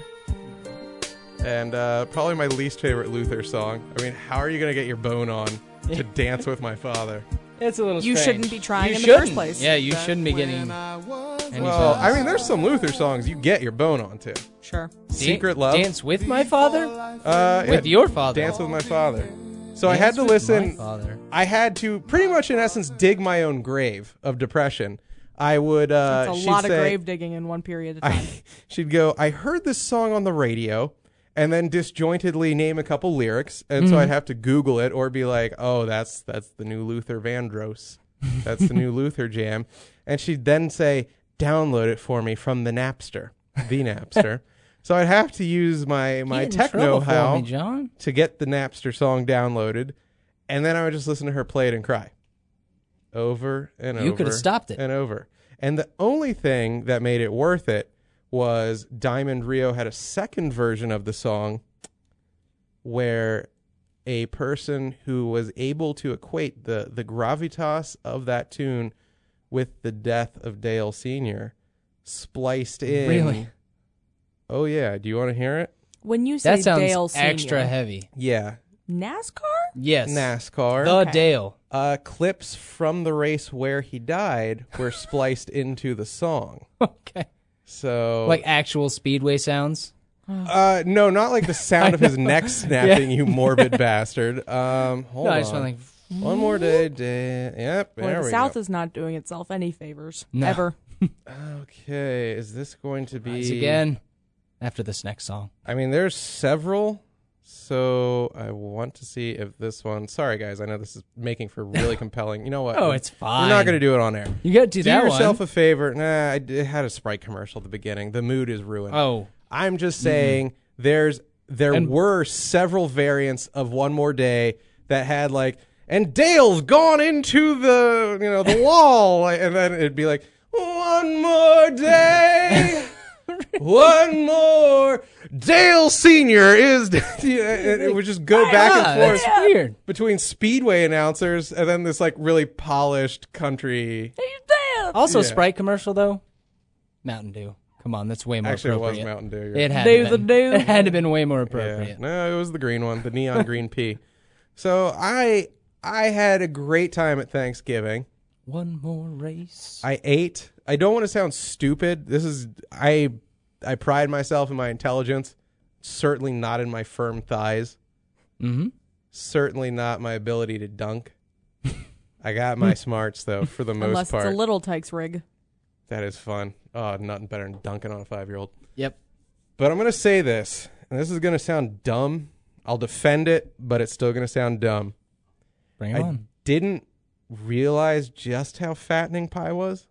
Speaker 1: And uh, probably my least favorite Luther song. I mean, how are you going to get your bone on to dance with my father?
Speaker 2: It's a little
Speaker 4: You
Speaker 2: strange.
Speaker 4: shouldn't be trying
Speaker 2: You
Speaker 4: in the first
Speaker 2: shouldn't.
Speaker 4: place?
Speaker 2: Yeah, you shouldn't be getting any
Speaker 1: Well, I mean, there's some Luther songs you get your bone on to.
Speaker 4: Sure.
Speaker 1: Secret Love.
Speaker 2: Dance with my father?
Speaker 1: Uh,
Speaker 2: With
Speaker 1: yeah,
Speaker 2: your father.
Speaker 1: Dance with my father. So I
Speaker 2: Dance
Speaker 1: had to
Speaker 2: with
Speaker 1: listen.
Speaker 2: my father.
Speaker 1: I had to pretty much, in essence, dig my own grave of depression. I would. Uh,
Speaker 4: That's a
Speaker 1: she'd
Speaker 4: lot of
Speaker 1: say-
Speaker 4: grave digging in one period of time.
Speaker 1: I, she'd go, I heard this song on the radio, and then disjointedly name a couple lyrics, and
Speaker 2: Mm-hmm.
Speaker 1: so I'd have to Google it or be like, oh, that's that's the new Luther Vandross That's the new Luther jam. And she'd then say, download it for me from the Napster, the Napster. So I'd have to use my, my
Speaker 2: Get in
Speaker 1: tech
Speaker 2: trouble for
Speaker 1: know-how
Speaker 2: me, John.
Speaker 1: to get the Napster song downloaded. And then I would just listen to her play it and cry. Over and over.
Speaker 2: You could have stopped it.
Speaker 1: And over. And the only thing that made it worth it was Diamond Rio had a second version of the song where a person who was able to equate the, the gravitas of that tune with the death of Dale Senior spliced in.
Speaker 2: Really?
Speaker 1: Oh, yeah. Do you want to hear it?
Speaker 4: When you say
Speaker 2: That sounds
Speaker 4: Dale Senior,
Speaker 2: extra heavy.
Speaker 1: Yeah.
Speaker 4: NASCAR?
Speaker 2: Yes.
Speaker 1: NASCAR.
Speaker 2: The
Speaker 4: Okay.
Speaker 2: Dale.
Speaker 1: Uh, clips from the race where he died were spliced into the song.
Speaker 2: Okay.
Speaker 1: So,
Speaker 2: Like actual Speedway sounds?
Speaker 1: uh, no, not like the sound of his neck snapping, you morbid bastard. Um, hold
Speaker 2: no,
Speaker 1: on.
Speaker 2: I just felt like,
Speaker 1: One more day, day. Yep,
Speaker 4: Boy,
Speaker 1: there
Speaker 4: the
Speaker 1: we
Speaker 4: South
Speaker 1: go.
Speaker 4: is not doing itself any favors.
Speaker 2: No.
Speaker 4: Ever.
Speaker 1: Okay, is this going to be
Speaker 2: rise again after this next song.
Speaker 1: I mean, there's several, so I want to see if this one. Sorry, guys, I know this is making for really compelling. You know what?
Speaker 2: Oh, it's
Speaker 1: We're
Speaker 2: fine.
Speaker 1: not going to do it on air.
Speaker 2: You got to do,
Speaker 1: Do
Speaker 2: that
Speaker 1: yourself
Speaker 2: one.
Speaker 1: a favor. Nah, I d- it had a Sprite commercial at the beginning. The mood is ruined.
Speaker 2: Oh.
Speaker 1: I'm just saying there's there
Speaker 2: And-
Speaker 1: were several variants of One More Day that had like, and Dale's gone into the you know the wall, like, and then it'd be like, one more day, one more. Dale Senior is. Yeah, and it would just go back
Speaker 2: Ah,
Speaker 1: and forth
Speaker 2: that's weird.
Speaker 1: between Speedway announcers and then this like really polished country.
Speaker 2: Also,
Speaker 1: Yeah.
Speaker 2: Sprite commercial, though. Mountain Dew. Come on, that's way more
Speaker 1: Actually, it was
Speaker 2: appropriate.
Speaker 1: Mountain Dew.
Speaker 2: It had
Speaker 4: Do
Speaker 2: to
Speaker 4: the
Speaker 2: been,
Speaker 4: do.
Speaker 2: It had to been way more
Speaker 1: Yeah.
Speaker 2: appropriate.
Speaker 1: No, it was the green one, the neon green pea. So I I had a great time at Thanksgiving.
Speaker 2: One more race.
Speaker 1: I ate. I don't want to sound stupid. This is I I pride myself in my intelligence. Certainly not in my firm thighs.
Speaker 2: Mm-hmm.
Speaker 1: Certainly not my ability to dunk. I got my smarts though, for the most
Speaker 4: Unless
Speaker 1: part.
Speaker 4: it's a little Tykes rig.
Speaker 1: That is fun. Oh, nothing better than dunking on a five-year-old.
Speaker 2: Yep.
Speaker 1: But I'm going to say this, and this is going to sound dumb. I'll defend it, but it's still going to sound dumb.
Speaker 2: Bring it
Speaker 1: I
Speaker 2: on.
Speaker 1: didn't realize just how fattening pie was.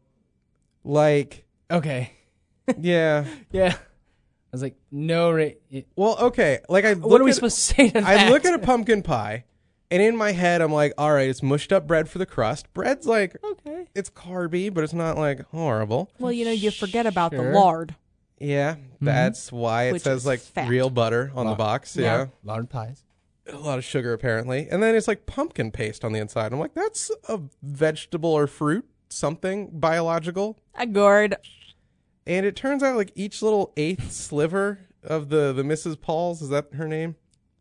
Speaker 1: Like,
Speaker 2: Okay.
Speaker 1: yeah.
Speaker 2: Yeah. I was like, no. Ra- it,
Speaker 1: Well, okay. Like I.
Speaker 2: what
Speaker 1: look
Speaker 2: are we
Speaker 1: at-
Speaker 2: supposed to say to that?
Speaker 1: I look at a pumpkin pie, and in my head, I'm like, all right, it's mushed up bread for the crust. Bread's like,
Speaker 2: Okay.
Speaker 1: it's carby, but it's not like horrible.
Speaker 4: Well, you know, you forget about
Speaker 2: Sure.
Speaker 4: the lard.
Speaker 1: Yeah, that's why it
Speaker 4: Which
Speaker 1: says
Speaker 4: is
Speaker 1: like
Speaker 4: fat.
Speaker 1: real butter on the
Speaker 2: Wow.
Speaker 1: box. Yeah.
Speaker 2: Lard pies.
Speaker 1: A lot of sugar apparently, and then it's like pumpkin paste on the inside. I'm like, that's a vegetable or fruit, something biological.
Speaker 4: A gourd.
Speaker 1: And it turns out like each little eighth sliver of the the Missus Paul's, is that her name?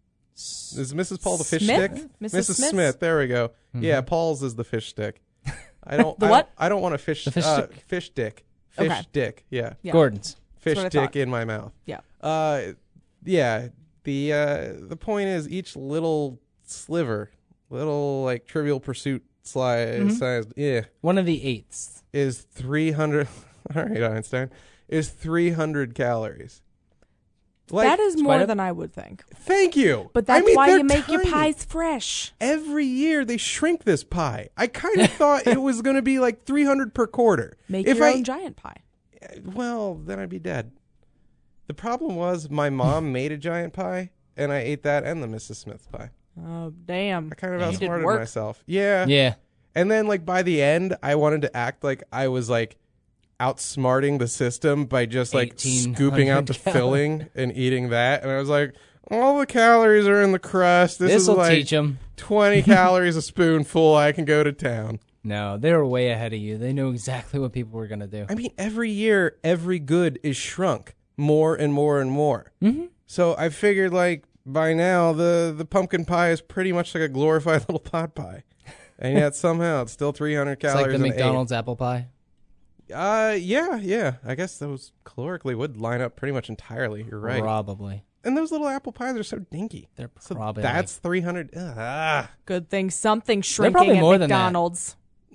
Speaker 1: Is Missus Paul the fish
Speaker 4: Smith?
Speaker 1: stick?
Speaker 4: Missus Smith's?
Speaker 1: Smith. There we go. Yeah, Paul's is the fish stick. I don't.
Speaker 4: The
Speaker 1: I
Speaker 4: what?
Speaker 1: Don't, I don't want a fish.
Speaker 2: The fish
Speaker 1: uh,
Speaker 2: stick.
Speaker 1: Fish dick. Fish
Speaker 4: Okay.
Speaker 1: dick. Yeah.
Speaker 4: Yeah.
Speaker 2: Gordon's.
Speaker 1: Fish
Speaker 4: what I
Speaker 1: dick
Speaker 4: thought.
Speaker 1: in my mouth.
Speaker 4: Yeah.
Speaker 1: Uh, yeah. The uh, the point is each little sliver, little like Trivial Pursuit slice
Speaker 4: Mm-hmm.
Speaker 1: sized, yeah,
Speaker 2: One of the eighths.
Speaker 1: is three hundred. All right, Einstein is three hundred calories. Like,
Speaker 4: that is more
Speaker 2: quite a-
Speaker 4: than I would think.
Speaker 1: thank you.
Speaker 4: But
Speaker 1: I
Speaker 4: that's
Speaker 1: mean,
Speaker 4: why
Speaker 1: they're
Speaker 4: you make your
Speaker 1: tiny.
Speaker 4: pies fresh.
Speaker 1: Every year they shrink this pie. I kind of thought it was going to be like three hundred per quarter.
Speaker 4: Make
Speaker 1: if
Speaker 4: your
Speaker 1: I,
Speaker 4: own giant pie.
Speaker 1: Well, then I'd be dead. The problem was my mom made a giant pie, and I ate that and the Missus Smith pie.
Speaker 4: Oh, damn.
Speaker 1: I kind of
Speaker 4: You did
Speaker 1: outsmarted
Speaker 4: work.
Speaker 1: myself. Yeah.
Speaker 2: Yeah.
Speaker 1: And then, like, by the end, I wanted to act like I was, like, outsmarting the system by just, like,
Speaker 2: eighteen
Speaker 1: scooping out the
Speaker 2: hundred
Speaker 1: filling and eating that. And I was like, all the calories are in the crust. This
Speaker 2: This
Speaker 1: is
Speaker 2: will
Speaker 1: like
Speaker 2: teach them.
Speaker 1: twenty calories a spoonful. I can go to town.
Speaker 2: No, they were way ahead of you. They knew exactly what people were going to do.
Speaker 1: I mean, every year, every good is shrunk more and more and more.
Speaker 2: Mm-hmm.
Speaker 1: So I figured, like, by now, the, the pumpkin pie is pretty much like a glorified little pot pie. And yet somehow it's still three hundred
Speaker 2: It's
Speaker 1: calories.
Speaker 2: like the
Speaker 1: an eighth.
Speaker 2: McDonald's apple pie.
Speaker 1: Uh, yeah, yeah. I guess those calorically would line up pretty much entirely. You're right.
Speaker 2: Probably.
Speaker 1: And those little apple pies are so dinky.
Speaker 2: They're
Speaker 1: So
Speaker 2: probably.
Speaker 1: that's three hundred. Ugh, ah.
Speaker 4: Good thing something shrinking
Speaker 2: probably
Speaker 4: at
Speaker 2: more than that.
Speaker 4: McDonald's.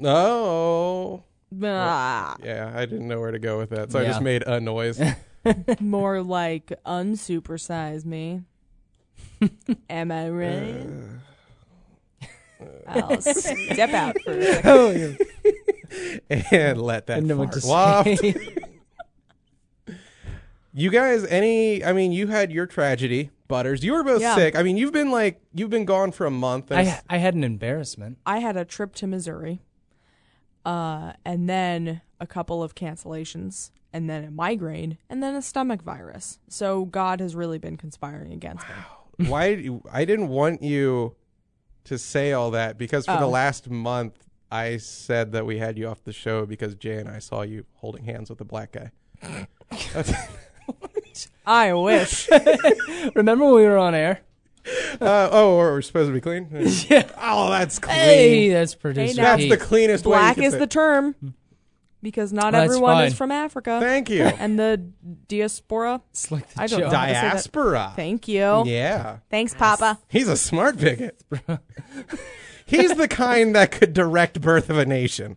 Speaker 1: Oh.
Speaker 4: Ah,
Speaker 1: Yeah, I didn't know where to go with that. So I
Speaker 2: Yeah.
Speaker 1: just made a noise.
Speaker 4: more like unsupersize me. Am I right? I'll step out for a second.
Speaker 2: Oh, yeah.
Speaker 1: and let that
Speaker 2: I know what
Speaker 1: fart
Speaker 2: to
Speaker 1: waft.
Speaker 2: say.
Speaker 1: You guys, any? I mean, you had your tragedy, Butters. You were both
Speaker 4: Yeah.
Speaker 1: sick. I mean, you've been like you've been gone for a month. And
Speaker 2: I I had an embarrassment.
Speaker 4: I had a trip to Missouri, uh, and then a couple of cancellations, and then a migraine, and then a stomach virus. So God has really been conspiring against me.
Speaker 1: why? I didn't want you to say all that because for the
Speaker 4: Oh.
Speaker 1: last month I said that we had you off the show because Jay and I saw you holding hands with a black guy.
Speaker 4: I wish.
Speaker 2: Remember when we were on air?
Speaker 1: Uh, oh, we're supposed to be clean?
Speaker 2: Yeah.
Speaker 1: Oh, that's clean.
Speaker 2: Hey, that's producer
Speaker 4: now-
Speaker 1: That's
Speaker 2: Pete.
Speaker 1: the cleanest way.
Speaker 4: Black
Speaker 1: you can
Speaker 4: is
Speaker 1: say
Speaker 4: the
Speaker 1: it.
Speaker 4: term because not
Speaker 2: That's
Speaker 4: everyone is
Speaker 2: fine.
Speaker 4: from Africa.
Speaker 1: Thank you.
Speaker 4: And the diaspora.
Speaker 2: It's like the
Speaker 4: I don't
Speaker 2: joke.
Speaker 4: know. how to say that.
Speaker 1: Diaspora.
Speaker 4: Thank you.
Speaker 1: Yeah.
Speaker 4: Thanks, Papa.
Speaker 1: He's a smart bigot. He's the kind that could direct birth of a nation.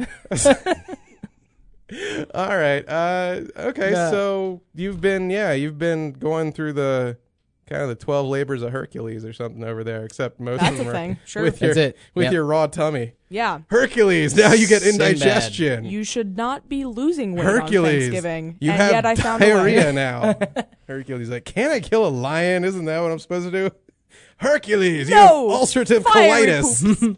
Speaker 1: All right. Uh, okay.
Speaker 2: Yeah.
Speaker 1: So you've been, yeah, you've been going through the kind of the twelve labors of Hercules or something over there, except most
Speaker 4: That's
Speaker 1: of them
Speaker 4: a
Speaker 1: are
Speaker 4: thing. Sure.
Speaker 1: with your,
Speaker 2: That's it.
Speaker 1: with
Speaker 2: Yep.
Speaker 1: your raw tummy.
Speaker 4: Yeah.
Speaker 1: Hercules. Now you get
Speaker 2: Sinbad.
Speaker 1: indigestion.
Speaker 4: You should not be losing weight
Speaker 1: Hercules.
Speaker 4: on Thanksgiving.
Speaker 1: You
Speaker 4: and
Speaker 1: have
Speaker 4: yet I found a way.
Speaker 1: diarrhea now. Hercules like, can't I kill a lion? Isn't that what I'm supposed to do? Hercules, you
Speaker 4: No!
Speaker 1: have ulcerative
Speaker 4: Fiery
Speaker 1: colitis.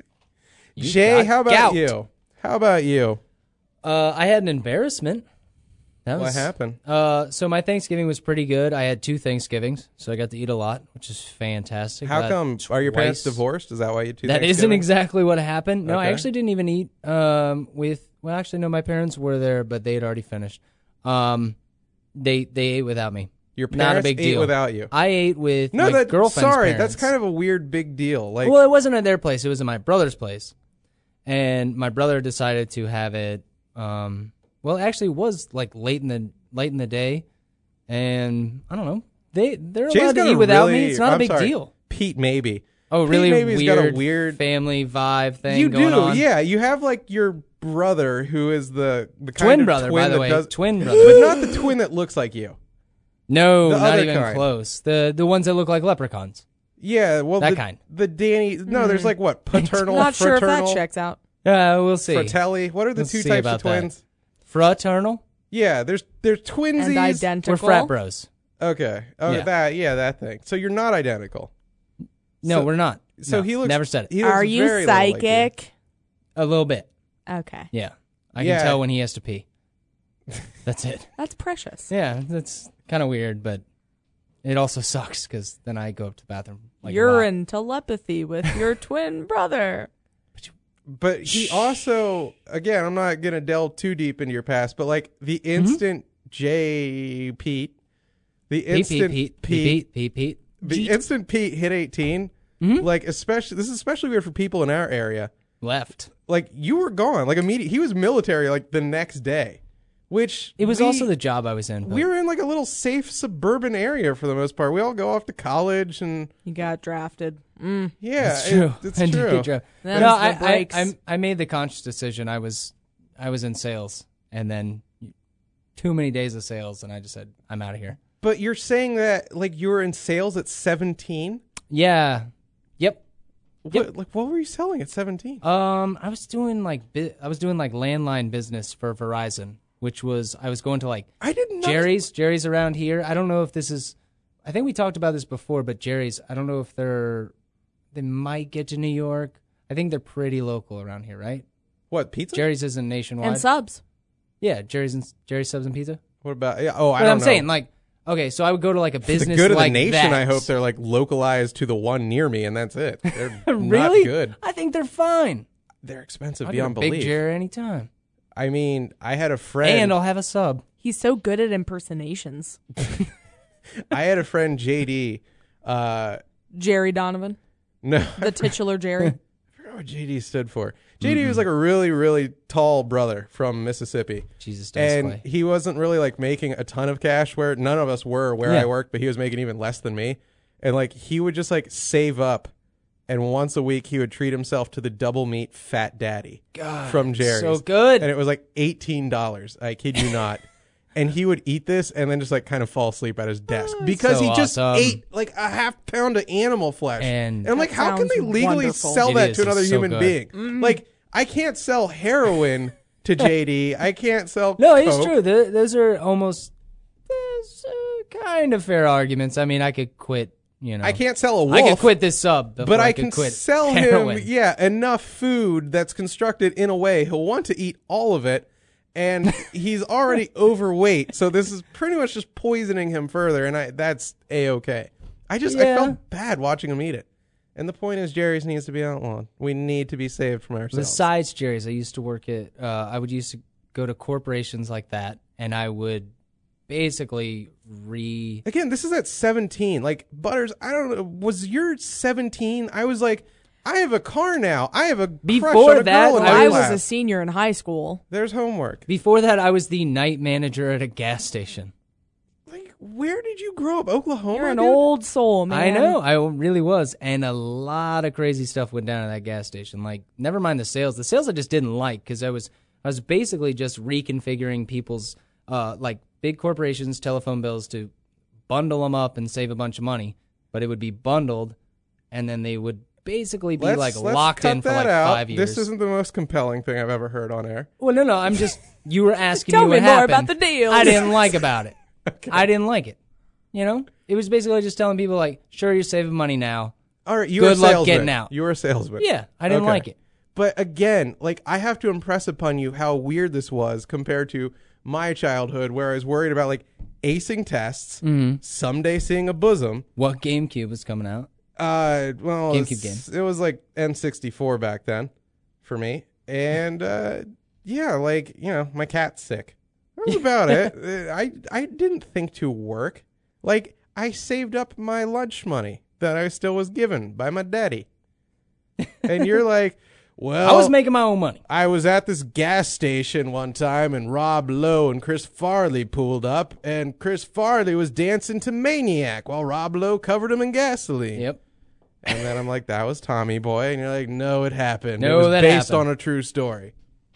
Speaker 2: You
Speaker 1: Jay,
Speaker 2: got
Speaker 1: how about
Speaker 2: gout.
Speaker 1: you? How about you?
Speaker 2: Uh, I had an embarrassment. That
Speaker 1: What
Speaker 2: was,
Speaker 1: happened?
Speaker 2: Uh, so my Thanksgiving was pretty good. I had two Thanksgivings, so I got to eat a lot, which is fantastic.
Speaker 1: How
Speaker 2: Got
Speaker 1: come? Are your parents
Speaker 2: twice.
Speaker 1: divorced? Is that why you two?
Speaker 2: That isn't
Speaker 1: Thanksgiving?
Speaker 2: exactly what happened. No, I
Speaker 1: Okay.
Speaker 2: actually didn't even eat um, with. Well, actually, no. My parents were there, but they had already finished. Um, they they ate without me.
Speaker 1: Your
Speaker 2: Not a
Speaker 1: parents
Speaker 2: big
Speaker 1: ate
Speaker 2: deal.
Speaker 1: without you.
Speaker 2: I ate with
Speaker 1: No,
Speaker 2: my
Speaker 1: that
Speaker 2: girlfriend's
Speaker 1: sorry,
Speaker 2: parents.
Speaker 1: that's kind of a weird big deal. Like,
Speaker 2: Well, it wasn't at their place. It was at my brother's place, and my brother decided to have it. Um, well, it actually was like late in the late in the day, and I don't know. They they're
Speaker 1: Jay's
Speaker 2: allowed
Speaker 1: got
Speaker 2: to
Speaker 1: a
Speaker 2: eat without
Speaker 1: really-
Speaker 2: me. It's not
Speaker 1: I'm
Speaker 2: a big
Speaker 1: sorry,
Speaker 2: deal.
Speaker 1: Pete, maybe.
Speaker 2: Oh,
Speaker 1: Pete
Speaker 2: really
Speaker 1: maybe's
Speaker 2: weird,
Speaker 1: got a weird
Speaker 2: family vibe thing
Speaker 1: You
Speaker 2: going
Speaker 1: do,
Speaker 2: on.
Speaker 1: yeah. You have like your brother who is the the kind
Speaker 2: Twin
Speaker 1: of
Speaker 2: brother,
Speaker 1: twin
Speaker 2: by the
Speaker 1: that
Speaker 2: way.
Speaker 1: does,
Speaker 2: Twin
Speaker 1: but
Speaker 2: brother.
Speaker 1: not the twin that looks like you.
Speaker 2: No,
Speaker 1: The
Speaker 2: not
Speaker 1: other
Speaker 2: even
Speaker 1: kind.
Speaker 2: close. The the ones that look like leprechauns.
Speaker 1: Yeah, well,
Speaker 2: That
Speaker 1: the,
Speaker 2: kind.
Speaker 1: The Danny. No, there's like what paternal,
Speaker 4: Not sure if
Speaker 1: fraternal,
Speaker 4: that checks out.
Speaker 2: Uh, we'll see.
Speaker 1: fratelli. What are the
Speaker 2: We'll
Speaker 1: two
Speaker 2: see
Speaker 1: types
Speaker 2: about
Speaker 1: of
Speaker 2: that.
Speaker 1: twins?
Speaker 2: Fraternal.
Speaker 1: Yeah, there's there's twinsies.
Speaker 4: And identical.
Speaker 2: We're frat bros.
Speaker 1: Okay. Oh,
Speaker 2: Yeah.
Speaker 1: that yeah, that thing. So you're not identical.
Speaker 2: No,
Speaker 1: So-
Speaker 2: we're not.
Speaker 1: So
Speaker 2: No,
Speaker 1: he looks.
Speaker 2: never said it.
Speaker 1: he looks
Speaker 4: Are you
Speaker 1: very little like
Speaker 4: psychic?
Speaker 2: A little bit.
Speaker 4: Okay.
Speaker 2: Yeah, I
Speaker 1: Yeah.
Speaker 2: can tell when he has to pee. That's it.
Speaker 4: That's precious.
Speaker 2: Yeah, that's kind of weird, but it also sucks because then I go up to the bathroom. Like a
Speaker 4: You're
Speaker 2: lot.
Speaker 4: in telepathy with your twin brother.
Speaker 1: But he also, again, I'm not gonna delve too deep into your past, but like the
Speaker 2: Mm-hmm.
Speaker 1: instant J Pete, the
Speaker 2: Pete,
Speaker 1: instant
Speaker 2: Pete, Pete, Pete, Pete, Pete.
Speaker 1: the instant Pete hit eighteen,
Speaker 2: Mm-hmm.
Speaker 1: like especially this is especially weird for people in our area.
Speaker 2: Left.
Speaker 1: Like you were gone, like immediate. He was military like the next day, which
Speaker 2: It was
Speaker 1: we-
Speaker 2: also the job I was in. but-
Speaker 1: we were in like a little safe suburban area for the most part. We all go off to college and
Speaker 4: You got drafted. Mm.
Speaker 1: yeah,
Speaker 2: It's true.
Speaker 1: it- it's
Speaker 2: I did
Speaker 1: true.
Speaker 2: get dra-
Speaker 4: Them's
Speaker 2: no,
Speaker 4: the
Speaker 2: I, I,
Speaker 4: breaks.
Speaker 2: I, I made the conscious decision. I was, I was in sales, and then too many days of sales, and I just said, I'm out of here.
Speaker 1: But you're saying that like you were in sales at seventeen.
Speaker 2: Yeah. Yep.
Speaker 1: What, like what were you selling at seventeen?
Speaker 2: Um, I was doing like bi- I was doing like landline business for Verizon, which was I was going to like
Speaker 1: I didn't know.
Speaker 2: Jerry's. Jerry's around here. I don't know if this is. I think we talked about this before, but Jerry's. I don't know if they're. They might get to New York. I think they're pretty local around here, right?
Speaker 1: What pizza?
Speaker 2: Jerry's isn't nationwide.
Speaker 4: And subs.
Speaker 2: Yeah, Jerry's and Jerry's subs and pizza.
Speaker 1: What about? Yeah. Oh, I
Speaker 2: But
Speaker 1: don't
Speaker 2: I'm
Speaker 1: know.
Speaker 2: saying like, okay, so I would go to like a
Speaker 1: For the
Speaker 2: business
Speaker 1: good of
Speaker 2: like
Speaker 1: the nation,
Speaker 2: that.
Speaker 1: I hope they're like localized to the one near me, and that's it. They're
Speaker 2: really
Speaker 1: not good.
Speaker 2: I think they're fine.
Speaker 1: They're expensive
Speaker 2: I'll
Speaker 1: beyond
Speaker 2: get a Big
Speaker 1: belief.
Speaker 2: Jerry anytime,
Speaker 1: I mean, I had a friend.
Speaker 2: and I'll have a sub.
Speaker 4: He's so good at impersonations.
Speaker 1: I had a friend, J D. Uh,
Speaker 4: Jerry Donovan,
Speaker 1: no,
Speaker 4: the titular Jerry.
Speaker 1: I forgot what J D stood for. J D was like a really, really tall brother from Mississippi.
Speaker 2: Jesus does
Speaker 1: And
Speaker 2: play.
Speaker 1: he wasn't really like making a ton of cash where none of us were where
Speaker 2: Yeah.
Speaker 1: I worked, but he was making even less than me. And like he would just like save up, and once a week he would treat himself to the double meat Fat Daddy
Speaker 2: God,
Speaker 1: from Jerry's.
Speaker 2: so good.
Speaker 1: And it was like eighteen dollars. I kid you not. and he would eat this and then just like kind of fall asleep at his desk because
Speaker 2: so
Speaker 1: he just
Speaker 2: awesome.
Speaker 1: ate like a half pound of animal flesh.
Speaker 2: And-
Speaker 1: I'm like,
Speaker 4: That
Speaker 1: how can they
Speaker 4: sounds
Speaker 1: legally
Speaker 4: wonderful.
Speaker 1: sell
Speaker 2: It
Speaker 1: that
Speaker 2: is.
Speaker 1: to another
Speaker 2: It's so
Speaker 1: human
Speaker 2: good.
Speaker 1: being?
Speaker 4: Mm-hmm.
Speaker 1: Like, I can't sell heroin to J D. I can't sell.
Speaker 2: No, it's
Speaker 1: coke.
Speaker 2: true. Th those are almost there's, uh, kind of fair arguments. I mean, I could quit. You know,
Speaker 1: I can't sell a wolf.
Speaker 2: I could quit this sub, before
Speaker 1: But I,
Speaker 2: could
Speaker 1: can
Speaker 2: quit
Speaker 1: sell
Speaker 2: heroin.
Speaker 1: him, yeah, enough food that's constructed in a way he'll want to eat all of it, and he's already overweight. So this is pretty much just poisoning him further, and I that's a-okay. I just I
Speaker 2: Yeah.
Speaker 1: felt bad watching him eat it. And the point is, Jerry's needs to be outlawed. We need to be saved from ourselves.
Speaker 2: Besides Jerry's, I used to work at. Uh, I would used to go to corporations like that, and I would basically re.
Speaker 1: Again, this is at seventeen. Like, Butters, I don't know, was your seventeen? I was like, I have a car now. I have a crush
Speaker 2: Before
Speaker 1: on a
Speaker 2: that,
Speaker 1: girl in
Speaker 2: I
Speaker 1: my
Speaker 4: I was
Speaker 1: class.
Speaker 4: a senior in high school.
Speaker 1: There's homework.
Speaker 2: Before that, I was the night manager at a gas station.
Speaker 1: Like, where did you grow up? Oklahoma?
Speaker 4: You're an
Speaker 1: dude?
Speaker 4: old soul, man.
Speaker 2: I know, I really was, and a lot of crazy stuff went down at that gas station. Like, never mind the sales. The sales I just didn't like because I was, I was basically just reconfiguring people's, uh, like big corporations' telephone bills to bundle them up and save a bunch of money. But it would be bundled, and then they would basically be
Speaker 1: Let's,
Speaker 2: like
Speaker 1: let's
Speaker 2: locked
Speaker 1: cut
Speaker 2: in for
Speaker 1: that
Speaker 2: like
Speaker 1: out.
Speaker 2: five years.
Speaker 1: This isn't the most compelling thing I've ever heard on air.
Speaker 2: Well, no, no. I'm just. You were asking
Speaker 4: Tell
Speaker 2: me what
Speaker 4: me more
Speaker 2: happened.
Speaker 4: about the deals.
Speaker 2: I didn't like about it. I didn't like it. You know, it was basically just telling people like, "Sure, you're saving money now."
Speaker 1: All right, you
Speaker 2: Good
Speaker 1: were a
Speaker 2: luck
Speaker 1: salesman.
Speaker 2: getting out.
Speaker 1: You were a salesman.
Speaker 2: Yeah, I didn't
Speaker 1: Okay.
Speaker 2: like it.
Speaker 1: But again, like, I have to impress upon you how weird this was compared to my childhood, where I was worried about like acing tests,
Speaker 2: Mm-hmm.
Speaker 1: someday seeing a bosom.
Speaker 2: What GameCube was coming out?
Speaker 1: Uh, well,
Speaker 2: GameCube
Speaker 1: it's- it was like N sixty-four back then for me, and uh, yeah, like, you know, my cat's sick. That was about it. Uh, I I didn't think to work. Like, I saved up my lunch money that I still was given by my daddy, and you're like, well,
Speaker 2: I was making my own money.
Speaker 1: I was at this gas station one time, and Rob Lowe and Chris Farley pulled up, and Chris Farley was dancing to Maniac while Rob Lowe covered him in gasoline.
Speaker 2: Yep.
Speaker 1: And then I'm like, that was Tommy Boy. And you're like, no, it happened.
Speaker 2: No,
Speaker 1: it was
Speaker 2: that
Speaker 1: based
Speaker 2: happened.
Speaker 1: on a true story.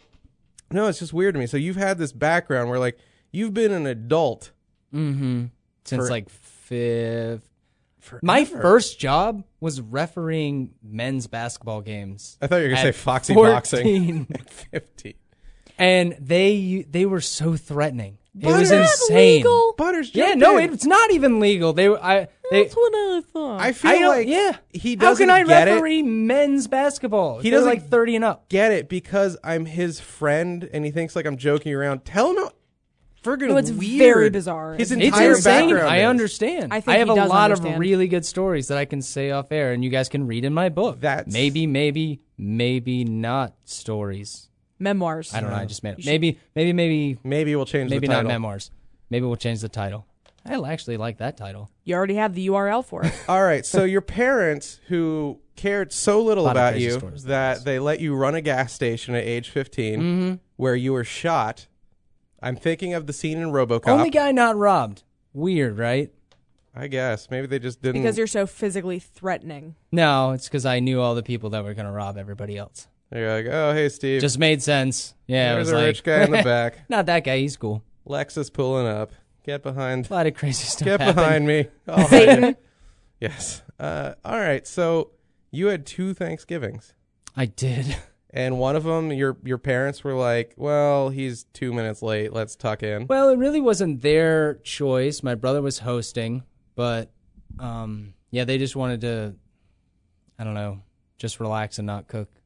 Speaker 1: No, it's just weird to me. So you've had this background where, like, you've been an adult.
Speaker 2: Mm-hmm. Since
Speaker 1: For-
Speaker 2: like fifth.
Speaker 1: Forever.
Speaker 2: My first job was refereeing men's basketball games.
Speaker 1: I thought you were going to
Speaker 2: at
Speaker 1: say Foxy
Speaker 2: fourteen.
Speaker 1: Boxing. At fifteen.
Speaker 2: And they they were so threatening. It was
Speaker 1: Butter-
Speaker 2: insane.
Speaker 4: Legal?
Speaker 1: Butters
Speaker 2: Yeah,
Speaker 1: jumped
Speaker 2: no,
Speaker 1: in.
Speaker 2: it's not even legal. They I they
Speaker 4: That's what I thought.
Speaker 1: I feel
Speaker 2: I don't,
Speaker 1: like
Speaker 2: yeah.
Speaker 1: he
Speaker 2: How
Speaker 1: doesn't
Speaker 2: can I
Speaker 1: get it.
Speaker 2: referee men's basketball?
Speaker 1: He
Speaker 2: They're
Speaker 1: doesn't
Speaker 2: like thirty and up.
Speaker 1: Get it because I'm his friend and he thinks like I'm joking around. Tell him how friggin'
Speaker 4: No, it's
Speaker 1: weird
Speaker 4: very bizarre.
Speaker 1: his
Speaker 4: It's
Speaker 1: entire
Speaker 2: It's insane.
Speaker 1: background
Speaker 2: I
Speaker 1: is.
Speaker 2: understand.
Speaker 4: I think
Speaker 2: have
Speaker 4: he
Speaker 2: a
Speaker 4: does
Speaker 2: lot of
Speaker 4: understand.
Speaker 2: really good stories that I can say off air, and you guys can read in my book.
Speaker 1: That's-
Speaker 2: maybe, maybe, maybe not stories.
Speaker 4: Memoirs.
Speaker 2: I don't know. I just made it. Maybe, maybe, maybe,
Speaker 1: Maybe we'll change
Speaker 2: maybe
Speaker 1: the
Speaker 2: not
Speaker 1: title.
Speaker 2: memoirs. Maybe we'll change the title. I actually like that title.
Speaker 4: You already have the U R L for it.
Speaker 1: All right, so your parents who cared so little
Speaker 2: Lot of
Speaker 1: about
Speaker 2: crazy
Speaker 1: you
Speaker 2: stories,
Speaker 1: that
Speaker 2: those.
Speaker 1: they let you run a gas station at age fifteen
Speaker 2: Mm-hmm.
Speaker 1: where you were shot. I'm thinking of the scene in RoboCop.
Speaker 2: Only guy not robbed. Weird, right?
Speaker 1: I guess maybe they just didn't.
Speaker 4: Because you're so physically threatening.
Speaker 2: No, it's because I knew all the people that were going to rob everybody else.
Speaker 1: You're like, oh hey Steve,
Speaker 2: Just made sense. Yeah, it
Speaker 1: there's
Speaker 2: was
Speaker 1: a
Speaker 2: like
Speaker 1: rich guy in the back.
Speaker 2: not that guy. He's cool.
Speaker 1: Lexus pulling up. Get behind.
Speaker 2: A lot of crazy stuff.
Speaker 1: Get
Speaker 2: happened.
Speaker 1: behind me. I'll hide it. Yes. Uh, all right. So you had two Thanksgivings.
Speaker 2: I did.
Speaker 1: And one of them, your your parents were like, well, he's two minutes late. Let's tuck in.
Speaker 2: Well, it really wasn't their choice. My brother was hosting, but um, yeah, they just wanted to, I don't know, just relax and not cook.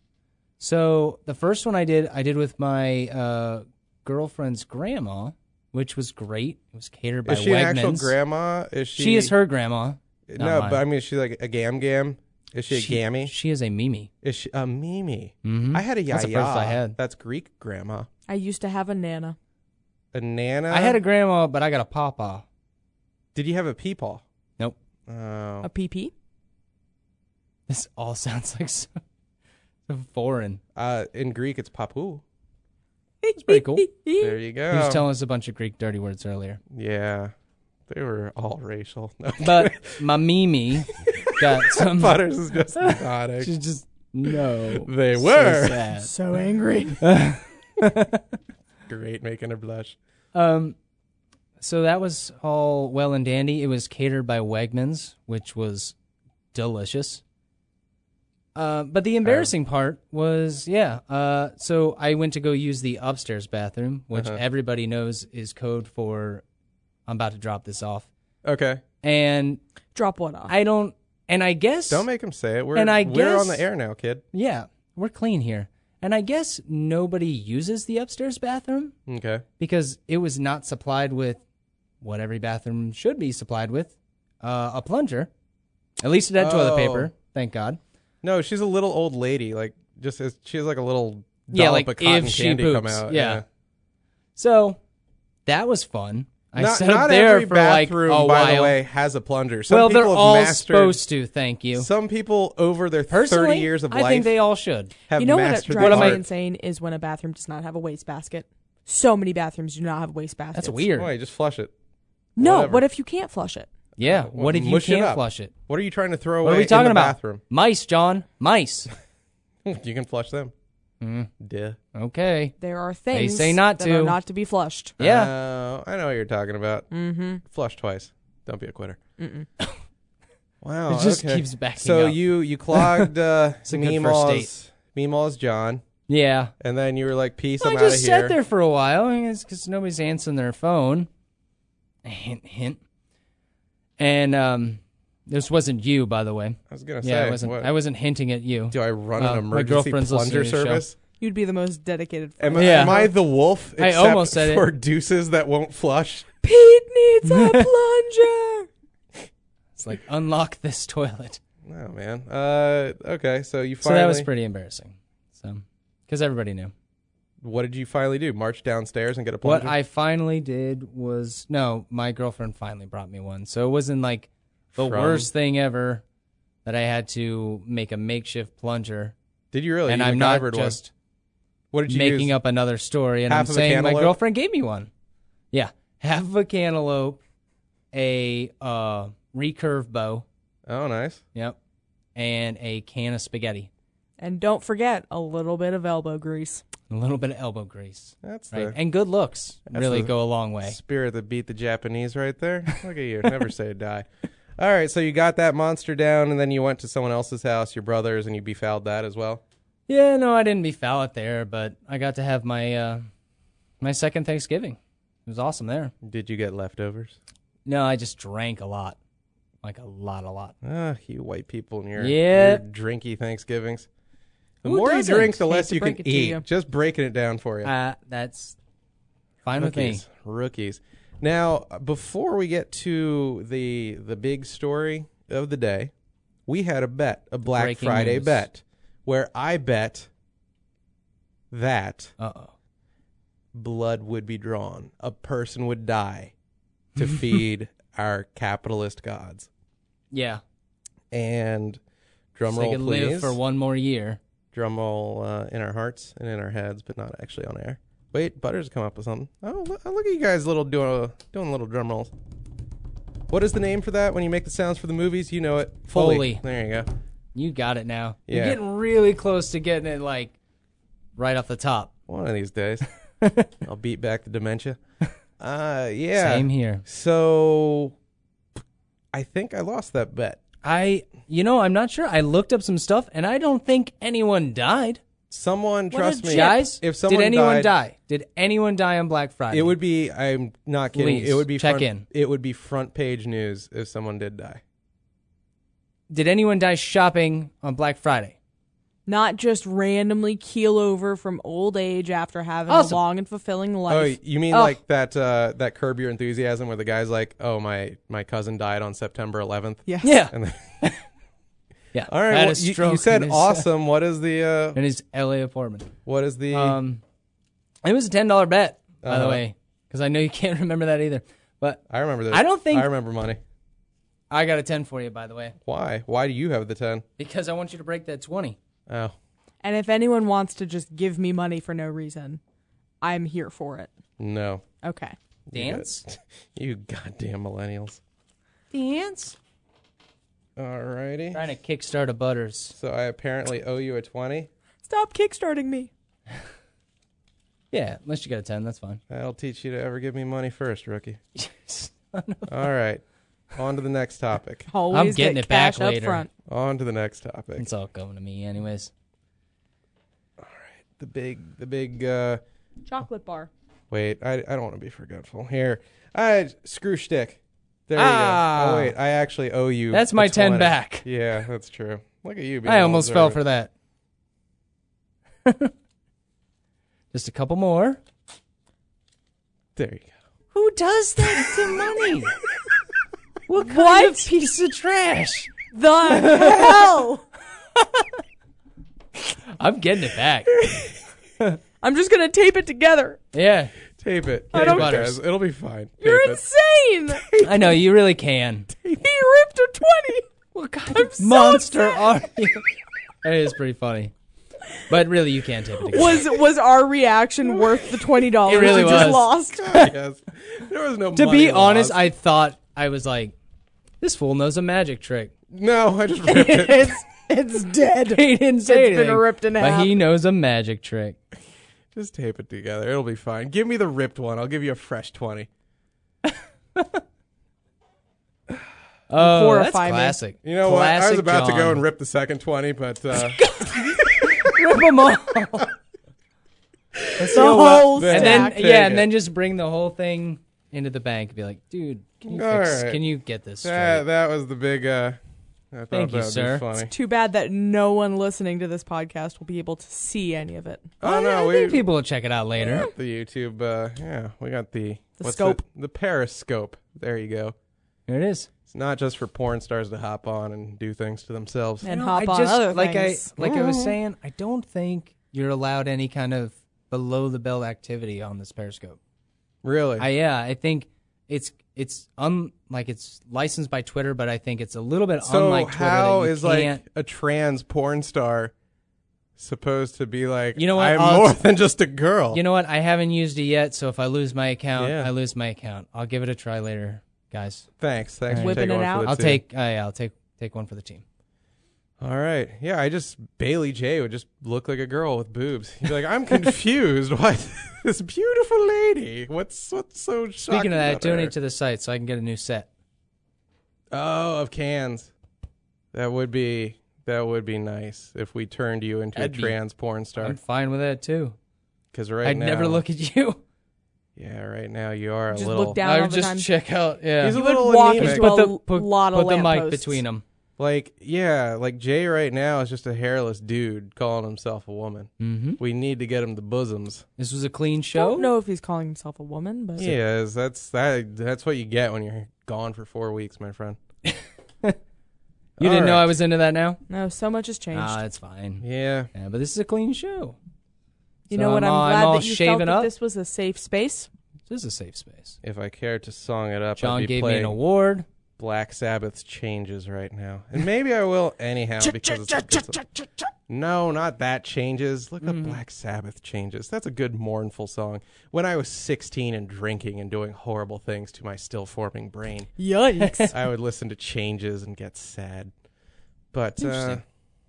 Speaker 2: So the first one I did, I did with my uh, girlfriend's grandma, which was great. It was catered by
Speaker 1: Is she
Speaker 2: Wegmans.
Speaker 1: an actual grandma? Is she?
Speaker 2: She is her grandma. not
Speaker 1: No,
Speaker 2: mine.
Speaker 1: but I mean, is she like a gam gam? Is she a
Speaker 2: She-
Speaker 1: gammy?
Speaker 2: She is a Mimi.
Speaker 1: Is she a Mimi?
Speaker 2: Mm-hmm.
Speaker 1: I had a
Speaker 2: That's
Speaker 1: yaya.
Speaker 2: the first I had.
Speaker 1: That's Greek grandma.
Speaker 4: I used to have a Nana.
Speaker 1: A nana.
Speaker 2: I had a grandma, but I got a papa.
Speaker 1: Did you have a peepaw?
Speaker 2: Nope.
Speaker 1: Oh.
Speaker 4: A P P.
Speaker 2: This all sounds like so, so foreign.
Speaker 1: Uh, in Greek, it's papu.
Speaker 2: It's pretty cool.
Speaker 1: There you go.
Speaker 2: He was telling us a bunch of Greek dirty words earlier.
Speaker 1: Yeah, they were all racial. No.
Speaker 2: But my Mimi got some.
Speaker 1: Butters is just exotic.
Speaker 2: She's just no.
Speaker 1: They
Speaker 2: So
Speaker 1: were.
Speaker 2: sad.
Speaker 4: So angry.
Speaker 1: Great, making her blush.
Speaker 2: Um, So that was all well and dandy. It was catered by Wegmans, which was delicious. Uh, but the embarrassing part was, yeah. Uh, so I went to go use the upstairs bathroom, which
Speaker 1: Uh-huh.
Speaker 2: everybody knows is code for I'm about to drop this off.
Speaker 1: Okay.
Speaker 2: And
Speaker 4: Drop what off?
Speaker 2: I don't, and I guess,
Speaker 1: Don't make him say it. We're,
Speaker 2: And I
Speaker 1: we're on
Speaker 2: guess-
Speaker 1: the air now, kid.
Speaker 2: yeah, we're clean here. And I guess nobody uses the upstairs bathroom
Speaker 1: Okay.
Speaker 2: because it was not supplied with what every bathroom should be supplied with, uh, a plunger. At least it had toilet
Speaker 1: Oh.
Speaker 2: paper, thank God.
Speaker 1: No, she's a little old lady. Like, just as, she has like a little
Speaker 2: Yeah,
Speaker 1: dollop
Speaker 2: like
Speaker 1: of cotton
Speaker 2: if she
Speaker 1: candy come
Speaker 2: poops,
Speaker 1: out.
Speaker 2: yeah. So that was fun. I
Speaker 1: Not,
Speaker 2: sat
Speaker 1: not
Speaker 2: up there
Speaker 1: every
Speaker 2: for like
Speaker 1: bathroom,
Speaker 2: a
Speaker 1: by
Speaker 2: while.
Speaker 1: the way, has a plunger. Some
Speaker 2: well,
Speaker 1: people
Speaker 2: they're
Speaker 1: have
Speaker 2: all
Speaker 1: mastered,
Speaker 2: supposed to. Thank you.
Speaker 1: Some people over their
Speaker 2: Personally,
Speaker 1: thirty years of
Speaker 2: I
Speaker 1: life
Speaker 2: think they all should.
Speaker 1: have
Speaker 4: You know what
Speaker 1: mastered
Speaker 4: drives
Speaker 1: the
Speaker 4: me
Speaker 1: art.
Speaker 4: insane is when a bathroom does not have a wastebasket. So many bathrooms do not have wastebaskets.
Speaker 2: That's weird.
Speaker 1: Why, just flush it.
Speaker 4: No,
Speaker 1: Whatever.
Speaker 4: what if you can't flush it?
Speaker 2: Yeah.
Speaker 1: Uh,
Speaker 2: What if you
Speaker 1: mush it
Speaker 2: can't
Speaker 1: up.
Speaker 2: flush it?
Speaker 1: What are you trying to throw
Speaker 2: What
Speaker 1: away
Speaker 2: are we talking
Speaker 1: in the
Speaker 2: about?
Speaker 1: bathroom?
Speaker 2: Mice, John. Mice.
Speaker 1: You can flush them.
Speaker 2: Mm,
Speaker 1: Duh.
Speaker 2: okay.
Speaker 4: There are things
Speaker 2: say not
Speaker 4: that
Speaker 2: to.
Speaker 4: are not to be flushed.
Speaker 2: Yeah.
Speaker 1: Uh, I know what you're talking about.
Speaker 4: Mm-hmm.
Speaker 1: Flush twice. Don't be a quitter.
Speaker 4: Mm-mm.
Speaker 1: Wow.
Speaker 2: It just
Speaker 1: okay.
Speaker 2: keeps backing
Speaker 1: So
Speaker 2: up.
Speaker 1: you you clogged uh,
Speaker 2: It's a good first
Speaker 1: Meemaw's, Meemaw's John,
Speaker 2: Yeah.
Speaker 1: and then you were like, "Peace,
Speaker 2: I
Speaker 1: I'm out of
Speaker 2: just
Speaker 1: here."
Speaker 2: sat there for a while because nobody's answering their phone. Hint, hint. And um, this wasn't you, by the way.
Speaker 1: I was gonna
Speaker 2: Yeah,
Speaker 1: say,
Speaker 2: I wasn't.
Speaker 1: what,
Speaker 2: I wasn't hinting at you.
Speaker 1: do I run
Speaker 2: uh,
Speaker 1: an
Speaker 2: my
Speaker 1: emergency
Speaker 2: girlfriend's
Speaker 1: plunger
Speaker 2: listening to the show.
Speaker 1: service?
Speaker 4: You'd be the most dedicated
Speaker 1: Am,
Speaker 4: friend.
Speaker 2: Yeah.
Speaker 1: am I the wolf?
Speaker 2: I
Speaker 1: except
Speaker 2: almost said it.
Speaker 1: for deuces that won't flush.
Speaker 4: Pete needs a plunger.
Speaker 2: It's like unlock this toilet.
Speaker 1: Oh man. Uh, okay. So you
Speaker 2: So
Speaker 1: finally.
Speaker 2: that was pretty embarrassing. So because everybody knew.
Speaker 1: What did you finally do? March downstairs and get a plunger?
Speaker 2: What I finally did was no, my girlfriend finally brought me one. So it wasn't like the
Speaker 1: From-
Speaker 2: worst thing ever that I had to make a makeshift plunger.
Speaker 1: Did you really?
Speaker 2: and
Speaker 1: You
Speaker 2: I'm not
Speaker 1: MacGyvered
Speaker 2: just
Speaker 1: one. What did you
Speaker 2: making
Speaker 1: use?
Speaker 2: up another story. And
Speaker 1: Half
Speaker 2: I'm
Speaker 1: of a
Speaker 2: saying my
Speaker 1: cantaloupe?
Speaker 2: girlfriend gave me one. Yeah, half of a cantaloupe, a uh, recurve bow.
Speaker 1: Oh, nice.
Speaker 2: Yep, and a can of spaghetti.
Speaker 4: And don't forget a little bit of elbow grease.
Speaker 2: A little bit of elbow grease.
Speaker 1: That's
Speaker 2: Right.
Speaker 1: the
Speaker 2: And good looks
Speaker 1: That's
Speaker 2: really
Speaker 1: the
Speaker 2: go a long way.
Speaker 1: spirit that beat the Japanese right there. Look at you. Never say die. All right, so you got that monster down, and then you went to someone else's house, your brother's, and you befouled that as well.
Speaker 2: Yeah, no, I didn't befoul it there, but I got to have my uh, my second Thanksgiving. It was awesome there.
Speaker 1: Did you get leftovers?
Speaker 2: No, I just drank a lot. Like a lot, a lot.
Speaker 1: Ah, you white people and your,
Speaker 2: Yep.
Speaker 1: your drinky Thanksgivings. The
Speaker 2: Who
Speaker 1: more
Speaker 2: doesn't?
Speaker 1: you drink, the
Speaker 4: Hate
Speaker 1: less
Speaker 4: to
Speaker 1: you can
Speaker 4: break it to
Speaker 1: eat.
Speaker 4: you.
Speaker 1: Just breaking it down for you.
Speaker 2: Uh, that's fine with me.
Speaker 1: Rookies. Rookies. Now, before we get to the the big story of the day, we had a bet, a Black
Speaker 2: Breaking
Speaker 1: Friday
Speaker 2: news.
Speaker 1: bet, where I bet that
Speaker 2: Uh-oh.
Speaker 1: blood would be drawn. A person would die to feed our capitalist gods.
Speaker 2: Yeah.
Speaker 1: And drum
Speaker 2: so they
Speaker 1: roll,
Speaker 2: could
Speaker 1: please.
Speaker 2: live for one more year.
Speaker 1: Drum roll uh, in our hearts and in our heads, but not actually on air. Wait, Butters come up with something. Oh, look, look at you guys little doing a, doing little drum rolls. What is the name for that when you make the sounds for the movies? You know it. Foley.
Speaker 2: Foley.
Speaker 1: There you go.
Speaker 2: You got it now.
Speaker 1: Yeah.
Speaker 2: You're getting really close to getting it, like, right off the top.
Speaker 1: One of these days, I'll beat back the dementia. Uh, yeah.
Speaker 2: Same here.
Speaker 1: So, I think I lost that bet.
Speaker 2: I, you know, I'm not sure. I looked up some stuff, and I don't think anyone died.
Speaker 1: Someone,
Speaker 4: What
Speaker 1: trust
Speaker 4: a
Speaker 1: me.
Speaker 4: chip.
Speaker 2: Guys,
Speaker 1: if someone
Speaker 2: did anyone
Speaker 1: died,
Speaker 2: die? Did anyone die on Black Friday?
Speaker 1: It would be. I'm not kidding.
Speaker 2: Please,
Speaker 1: it would be
Speaker 2: check
Speaker 1: front,
Speaker 2: in.
Speaker 1: It would be front page news if someone did die.
Speaker 2: Did anyone die shopping on Black Friday?
Speaker 4: Not just randomly keel over from old age after having
Speaker 2: Awesome.
Speaker 4: a long and fulfilling
Speaker 1: Oh,
Speaker 4: life.
Speaker 1: you mean
Speaker 2: Oh.
Speaker 1: like that? Uh, that Curb Your Enthusiasm, where the guy's like, "Oh, my my cousin died on September eleventh."
Speaker 4: Yes.
Speaker 2: Yeah.
Speaker 1: And then,
Speaker 2: Yeah.
Speaker 1: all right,
Speaker 2: Had
Speaker 1: well,
Speaker 2: a
Speaker 1: you,
Speaker 2: stroke
Speaker 1: you said
Speaker 2: in his, uh,
Speaker 1: awesome. What is the? Uh,
Speaker 2: in his L A apartment.
Speaker 1: what is the?
Speaker 2: Um, it was a ten dollar bet, by the
Speaker 1: Uh-huh.
Speaker 2: way, because I know you can't remember that either. But
Speaker 1: I remember this.
Speaker 2: I don't think-
Speaker 1: I remember money.
Speaker 2: I got a ten for you, by the way,
Speaker 1: Why? Why do you have the ten?
Speaker 2: because I want you to break that twenty.
Speaker 1: Oh,
Speaker 4: And if anyone wants to just give me money for no reason, I'm here for it.
Speaker 1: no.
Speaker 4: Okay.
Speaker 2: Dance?
Speaker 1: You goddamn millennials.
Speaker 2: Dance?
Speaker 1: Alrighty.
Speaker 2: Trying to kickstart a Butters.
Speaker 1: So I apparently owe you a twenty.
Speaker 4: Stop kickstarting me.
Speaker 2: Yeah, unless you got a ten, that's fine.
Speaker 1: That'll teach you to ever give me money first, rookie. All right. On to the next topic.
Speaker 4: Always
Speaker 2: I'm getting
Speaker 4: get
Speaker 2: it back
Speaker 4: cash up
Speaker 2: later.
Speaker 4: front.
Speaker 1: On to the next topic.
Speaker 2: It's all coming to me anyways.
Speaker 1: The big, the big, uh,
Speaker 4: Chocolate bar.
Speaker 1: wait, I, I don't want to be forgetful. Here. I screw shtick. There
Speaker 2: Ah.
Speaker 1: you go. Oh, wait, I actually owe you.
Speaker 2: That's
Speaker 1: a
Speaker 2: my ten
Speaker 1: twenty.
Speaker 2: back.
Speaker 1: Yeah, that's true. Look at you being
Speaker 2: I
Speaker 1: all
Speaker 2: almost fell
Speaker 1: observant.
Speaker 2: for that. Just a couple more.
Speaker 1: There you go.
Speaker 2: Who does that to money? What kind
Speaker 4: What?
Speaker 2: of piece of trash?
Speaker 4: The hell?
Speaker 2: I'm getting it back.
Speaker 4: I'm just gonna tape it together.
Speaker 2: Yeah,
Speaker 1: Tape it.
Speaker 2: I
Speaker 1: Tape
Speaker 2: don't-
Speaker 1: it,
Speaker 2: Butters.
Speaker 1: guys. It'll be fine. Tape
Speaker 4: You're
Speaker 1: it.
Speaker 4: insane.
Speaker 2: I know you really can.
Speaker 4: He ripped a twenty.
Speaker 2: What kind
Speaker 4: I'm
Speaker 2: of
Speaker 4: so
Speaker 2: monster
Speaker 4: upset.
Speaker 2: are you? It is pretty funny, but really, you can't take it together.
Speaker 4: Was was our reaction worth the twenty dollars
Speaker 2: It really
Speaker 4: we just
Speaker 2: was.
Speaker 4: lost?
Speaker 1: Yes. There was no
Speaker 2: To
Speaker 1: money
Speaker 2: be honest,
Speaker 1: lost.
Speaker 2: I thought I was like, this fool knows a magic trick.
Speaker 1: No, I just ripped it.
Speaker 4: it's it's dead.
Speaker 2: He didn't say
Speaker 4: It's been
Speaker 2: anything,
Speaker 4: ripped in
Speaker 2: but
Speaker 4: half.
Speaker 2: he knows a magic trick.
Speaker 1: Just tape it together. It'll be fine. Give me the ripped one. I'll give you a fresh twenty.
Speaker 2: Oh,
Speaker 4: Horrify
Speaker 2: that's
Speaker 4: me.
Speaker 2: classic.
Speaker 1: You know what? I was
Speaker 2: Classic
Speaker 1: about to go
Speaker 2: John.
Speaker 1: and rip the second twenty, but uh,
Speaker 2: Rip 'em all.
Speaker 4: The whole
Speaker 1: Then-
Speaker 2: And then
Speaker 4: stack.
Speaker 1: Take
Speaker 2: yeah, and
Speaker 1: it.
Speaker 2: then just bring the whole thing into the bank and be like, dude, can you
Speaker 1: All
Speaker 2: fix,
Speaker 1: right.
Speaker 2: can you get this straight?
Speaker 1: that, that was the big. Uh, I thought
Speaker 2: Thank
Speaker 1: that
Speaker 2: you,
Speaker 1: would
Speaker 2: sir.
Speaker 1: be funny.
Speaker 4: Too bad that no one listening to this podcast will be able to see any of it.
Speaker 1: Oh no,
Speaker 2: I
Speaker 1: we
Speaker 2: think people will check it out later.
Speaker 1: got the YouTube. Uh, yeah, we got the
Speaker 4: The
Speaker 1: what's
Speaker 4: scope.
Speaker 1: The, the periscope. There you go.
Speaker 2: Here it is.
Speaker 1: It's not just for porn stars to hop on and do things to themselves.
Speaker 4: And
Speaker 2: You know,
Speaker 4: hop
Speaker 2: I
Speaker 4: on
Speaker 2: just,
Speaker 4: other
Speaker 2: like
Speaker 4: things.
Speaker 2: I like I was saying, I don't think you're allowed any kind of below the belt activity on this Periscope.
Speaker 1: Really?
Speaker 2: I yeah, I think it's it's un like it's licensed by Twitter, but I think it's a little bit
Speaker 1: so
Speaker 2: unlike Twitter.
Speaker 1: how
Speaker 2: that you
Speaker 1: is like
Speaker 2: can't,
Speaker 1: a trans porn star supposed to be like?
Speaker 2: You know what?
Speaker 1: I'm
Speaker 2: I'll-
Speaker 1: more than just a girl.
Speaker 2: you know what? I haven't used it yet, so if I lose my account,
Speaker 1: Yeah.
Speaker 2: I lose my account. I'll give it a try later, guys.
Speaker 1: Thanks. Thanks for
Speaker 2: Whipping
Speaker 1: taking
Speaker 4: it
Speaker 1: one
Speaker 4: out?
Speaker 1: for the
Speaker 2: I'll
Speaker 1: team.
Speaker 2: take uh, yeah, I'll take take one for the team.
Speaker 1: All right. Yeah, I just Bailey J would just look like a girl with boobs. You'd be like, I'm confused. Why this beautiful lady? What's what's so shocking?
Speaker 2: Speaking of that,
Speaker 1: about her?
Speaker 2: donate to the site so I can get a new set.
Speaker 1: Oh, of cans. That would be that would be nice if we turned you into
Speaker 2: That'd
Speaker 1: a
Speaker 2: be-
Speaker 1: trans porn star.
Speaker 2: I'm fine with that too.
Speaker 1: Because right
Speaker 2: I'd
Speaker 1: now,
Speaker 2: never look at you.
Speaker 1: Yeah, right now you are a
Speaker 4: Just
Speaker 1: little
Speaker 4: look down
Speaker 2: I
Speaker 4: all
Speaker 2: would
Speaker 4: the
Speaker 2: just
Speaker 4: time.
Speaker 2: check out. Yeah,
Speaker 1: He's a
Speaker 4: You would
Speaker 1: little
Speaker 4: walk
Speaker 1: anemic.
Speaker 4: into
Speaker 2: put
Speaker 4: a
Speaker 2: the
Speaker 4: l-
Speaker 2: put,
Speaker 4: lot of
Speaker 2: put the mic
Speaker 4: lampposts.
Speaker 2: between them.
Speaker 1: like yeah, like Jay right now is just a hairless dude calling himself a woman.
Speaker 2: Mm-hmm.
Speaker 1: We need to get him the bosoms.
Speaker 2: This was a clean
Speaker 4: I
Speaker 2: show.
Speaker 4: don't know if he's calling himself a woman, but
Speaker 1: He is. That's that. That's what you get when you're gone for four weeks, my friend.
Speaker 2: You didn't
Speaker 1: All
Speaker 2: know
Speaker 1: right.
Speaker 2: I was into that now?
Speaker 4: no, so much has changed.
Speaker 2: Ah, it's fine.
Speaker 1: Yeah.
Speaker 2: Yeah, but this is a clean show.
Speaker 4: you
Speaker 2: So
Speaker 4: know what? I'm,
Speaker 2: all-
Speaker 4: glad
Speaker 2: all
Speaker 4: that you
Speaker 2: shaven
Speaker 4: felt that
Speaker 2: up.
Speaker 4: this was a safe space.
Speaker 2: This is a safe space.
Speaker 1: If I cared to song it up,
Speaker 2: John
Speaker 1: I'd be
Speaker 2: gave me
Speaker 1: playing
Speaker 2: an award.
Speaker 1: Black Sabbath's Changes right now, and maybe I will anyhow because it's a good song. No, not that Changes. Look up
Speaker 2: Mhm.
Speaker 1: Black Sabbath Changes. That's a good mournful song. When I was sixteen and drinking and doing horrible things to my still forming brain,
Speaker 4: Yikes!
Speaker 1: I would listen to Changes and get sad. But uh,
Speaker 2: Interesting.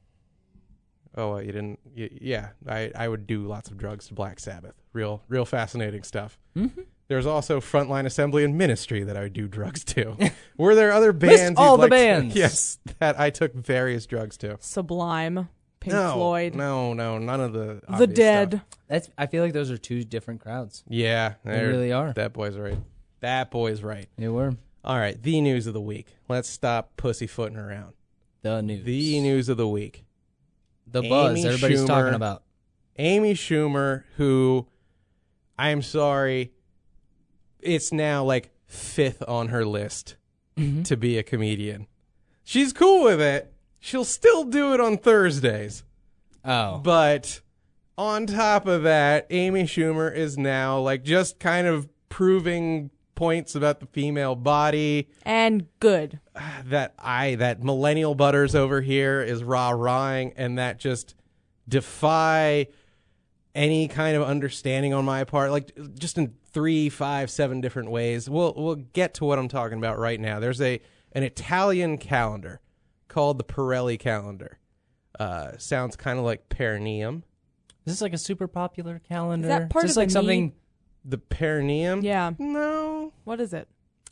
Speaker 1: oh, well, you didn't? Y- yeah, I I would do lots of drugs to Black Sabbath. Real, real fascinating stuff.
Speaker 2: Mm-hmm.
Speaker 1: There's also Frontline Assembly and Ministry that I would do drugs to. Were there other bands?
Speaker 2: all
Speaker 1: you'd
Speaker 2: the
Speaker 1: like to-
Speaker 2: bands.
Speaker 1: yes, that I took various drugs to.
Speaker 4: Sublime, Pink
Speaker 1: no,
Speaker 4: Floyd,
Speaker 1: no, no, none of the
Speaker 4: The
Speaker 1: obvious
Speaker 4: Dead.
Speaker 1: stuff.
Speaker 2: That's. I feel like those are two different crowds.
Speaker 1: Yeah,
Speaker 2: They
Speaker 1: they're-
Speaker 2: really are.
Speaker 1: That boy's right. That boy's right.
Speaker 2: They were
Speaker 1: All right, the news of the week. Let's stop pussyfooting around.
Speaker 2: the news.
Speaker 1: The news of the week.
Speaker 2: The buzz.
Speaker 1: Amy
Speaker 2: Everybody's
Speaker 1: Schumer.
Speaker 2: talking about.
Speaker 1: Amy Schumer, who, I'm sorry, it's now like fifth on her list
Speaker 2: Mhm.
Speaker 1: to be a comedian. She's cool with it. She'll still do it on Thursdays.
Speaker 2: Oh,
Speaker 1: But on top of that, Amy Schumer is now like just kind of proving points about the female body
Speaker 4: and good.
Speaker 1: that I, that millennial butters over here is rah-rahing, and that just defy any kind of understanding on my part, like just in three, five, seven different ways. We'll we'll get to what I'm talking about right now. There's a an Italian calendar called the Pirelli calendar. Uh, sounds kind of like perineum.
Speaker 2: Is this like a super popular calendar?
Speaker 4: Is that part
Speaker 2: is this
Speaker 4: of
Speaker 2: like
Speaker 4: the
Speaker 2: something?
Speaker 4: need?
Speaker 1: The perineum?
Speaker 4: Yeah.
Speaker 1: No.
Speaker 4: What is it?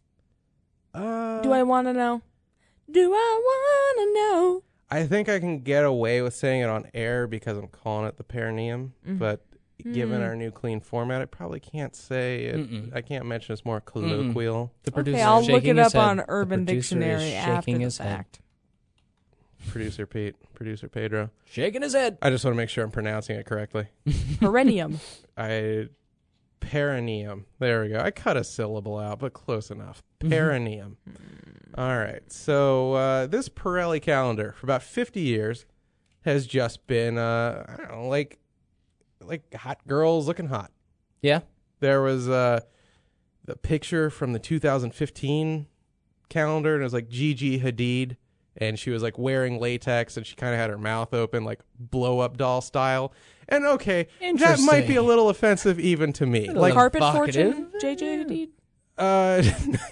Speaker 1: Uh,
Speaker 4: Do I want to know? Do I want to know?
Speaker 1: I think I can get away with saying it on air because I'm calling it the perineum,
Speaker 4: Mhm.
Speaker 1: but given
Speaker 4: Mm.
Speaker 1: our new clean format, I probably can't say it.
Speaker 2: Mm-mm.
Speaker 1: I can't mention it's more colloquial.
Speaker 2: The producer
Speaker 4: Okay, I'll
Speaker 2: is
Speaker 4: look
Speaker 2: shaking
Speaker 4: it
Speaker 2: his
Speaker 4: up
Speaker 2: head.
Speaker 4: on
Speaker 2: The
Speaker 4: Urban
Speaker 2: producer is
Speaker 4: Dictionary after
Speaker 2: shaking
Speaker 4: the
Speaker 2: his head.
Speaker 4: fact.
Speaker 1: Producer Pete, producer Pedro.
Speaker 2: Shaking his head.
Speaker 1: I just want to make sure I'm pronouncing it correctly.
Speaker 4: Perennium.
Speaker 1: I perineum. There we go. I cut a syllable out, but close enough. Perineum. All right. So uh, this Pirelli calendar for about fifty years has just been uh, I don't know, like like hot girls looking hot.
Speaker 2: Yeah.
Speaker 1: There was uh, the picture from the two thousand fifteen calendar, and it was like Gigi Hadid, and she was like wearing latex, and she kind of had her mouth open, like blow up doll style. And okay, that might be a
Speaker 2: Interesting.
Speaker 1: little offensive even to me.
Speaker 2: Little
Speaker 1: Like,
Speaker 4: Carpet
Speaker 2: Evocative.
Speaker 4: Fortune, J J Hadid.
Speaker 1: uh,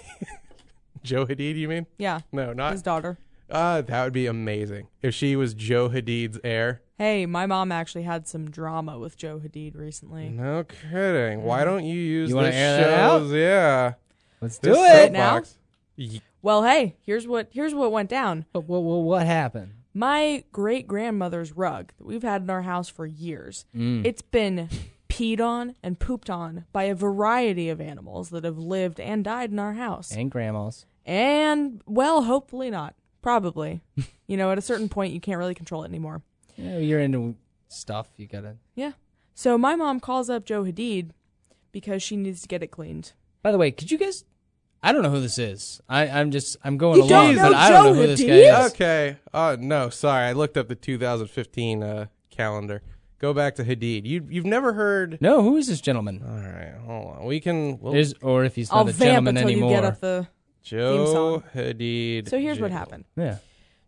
Speaker 1: Joe Hadid, you mean?
Speaker 4: Yeah,
Speaker 1: No, not.
Speaker 4: his daughter.
Speaker 1: Uh, that would be amazing if she was Joe Hadid's heir.
Speaker 4: Hey, my mom actually had some drama with Joe Hadid recently.
Speaker 1: No kidding. Why don't you use
Speaker 2: You
Speaker 1: this
Speaker 2: wanna air that out?
Speaker 1: show's- Yeah.
Speaker 2: Let's
Speaker 1: This
Speaker 2: do it.
Speaker 4: now?
Speaker 1: soapbox. Y-
Speaker 4: Well, hey, here's what here's what went down.
Speaker 2: What, what, what, what happened?
Speaker 4: My great grandmother's rug that we've had in our house for years.
Speaker 2: Mm.
Speaker 4: It's been peed on and pooped on by a variety of animals that have lived and died in our house.
Speaker 2: And grandmas.
Speaker 4: And, well, hopefully not. Probably. You know, at a certain point, you can't really control it anymore.
Speaker 2: Yeah, you're into stuff. You gotta.
Speaker 4: Yeah. So my mom calls up Joe Hadid because she needs to get it cleaned.
Speaker 2: By the way, could you guys? I don't know who this is. I, I'm just. I'm going
Speaker 4: You
Speaker 2: along,
Speaker 4: don't know
Speaker 2: but I don't know
Speaker 4: Joe
Speaker 2: who this guy
Speaker 4: Hadid?
Speaker 2: is.
Speaker 1: Okay. Uh, no, sorry. I looked up the two thousand fifteen uh, calendar. Go back to Hadid. You, you've never heard...
Speaker 2: No, who is this gentleman?
Speaker 1: All right, hold on. We can... We'll,
Speaker 2: Is or if he's not
Speaker 4: I'll
Speaker 2: a
Speaker 4: vamp
Speaker 2: gentleman
Speaker 4: until
Speaker 2: anymore.
Speaker 4: you get up the...
Speaker 1: Joe
Speaker 4: song.
Speaker 1: Hadid.
Speaker 4: So here's what
Speaker 1: jingle.
Speaker 4: happened.
Speaker 2: Yeah.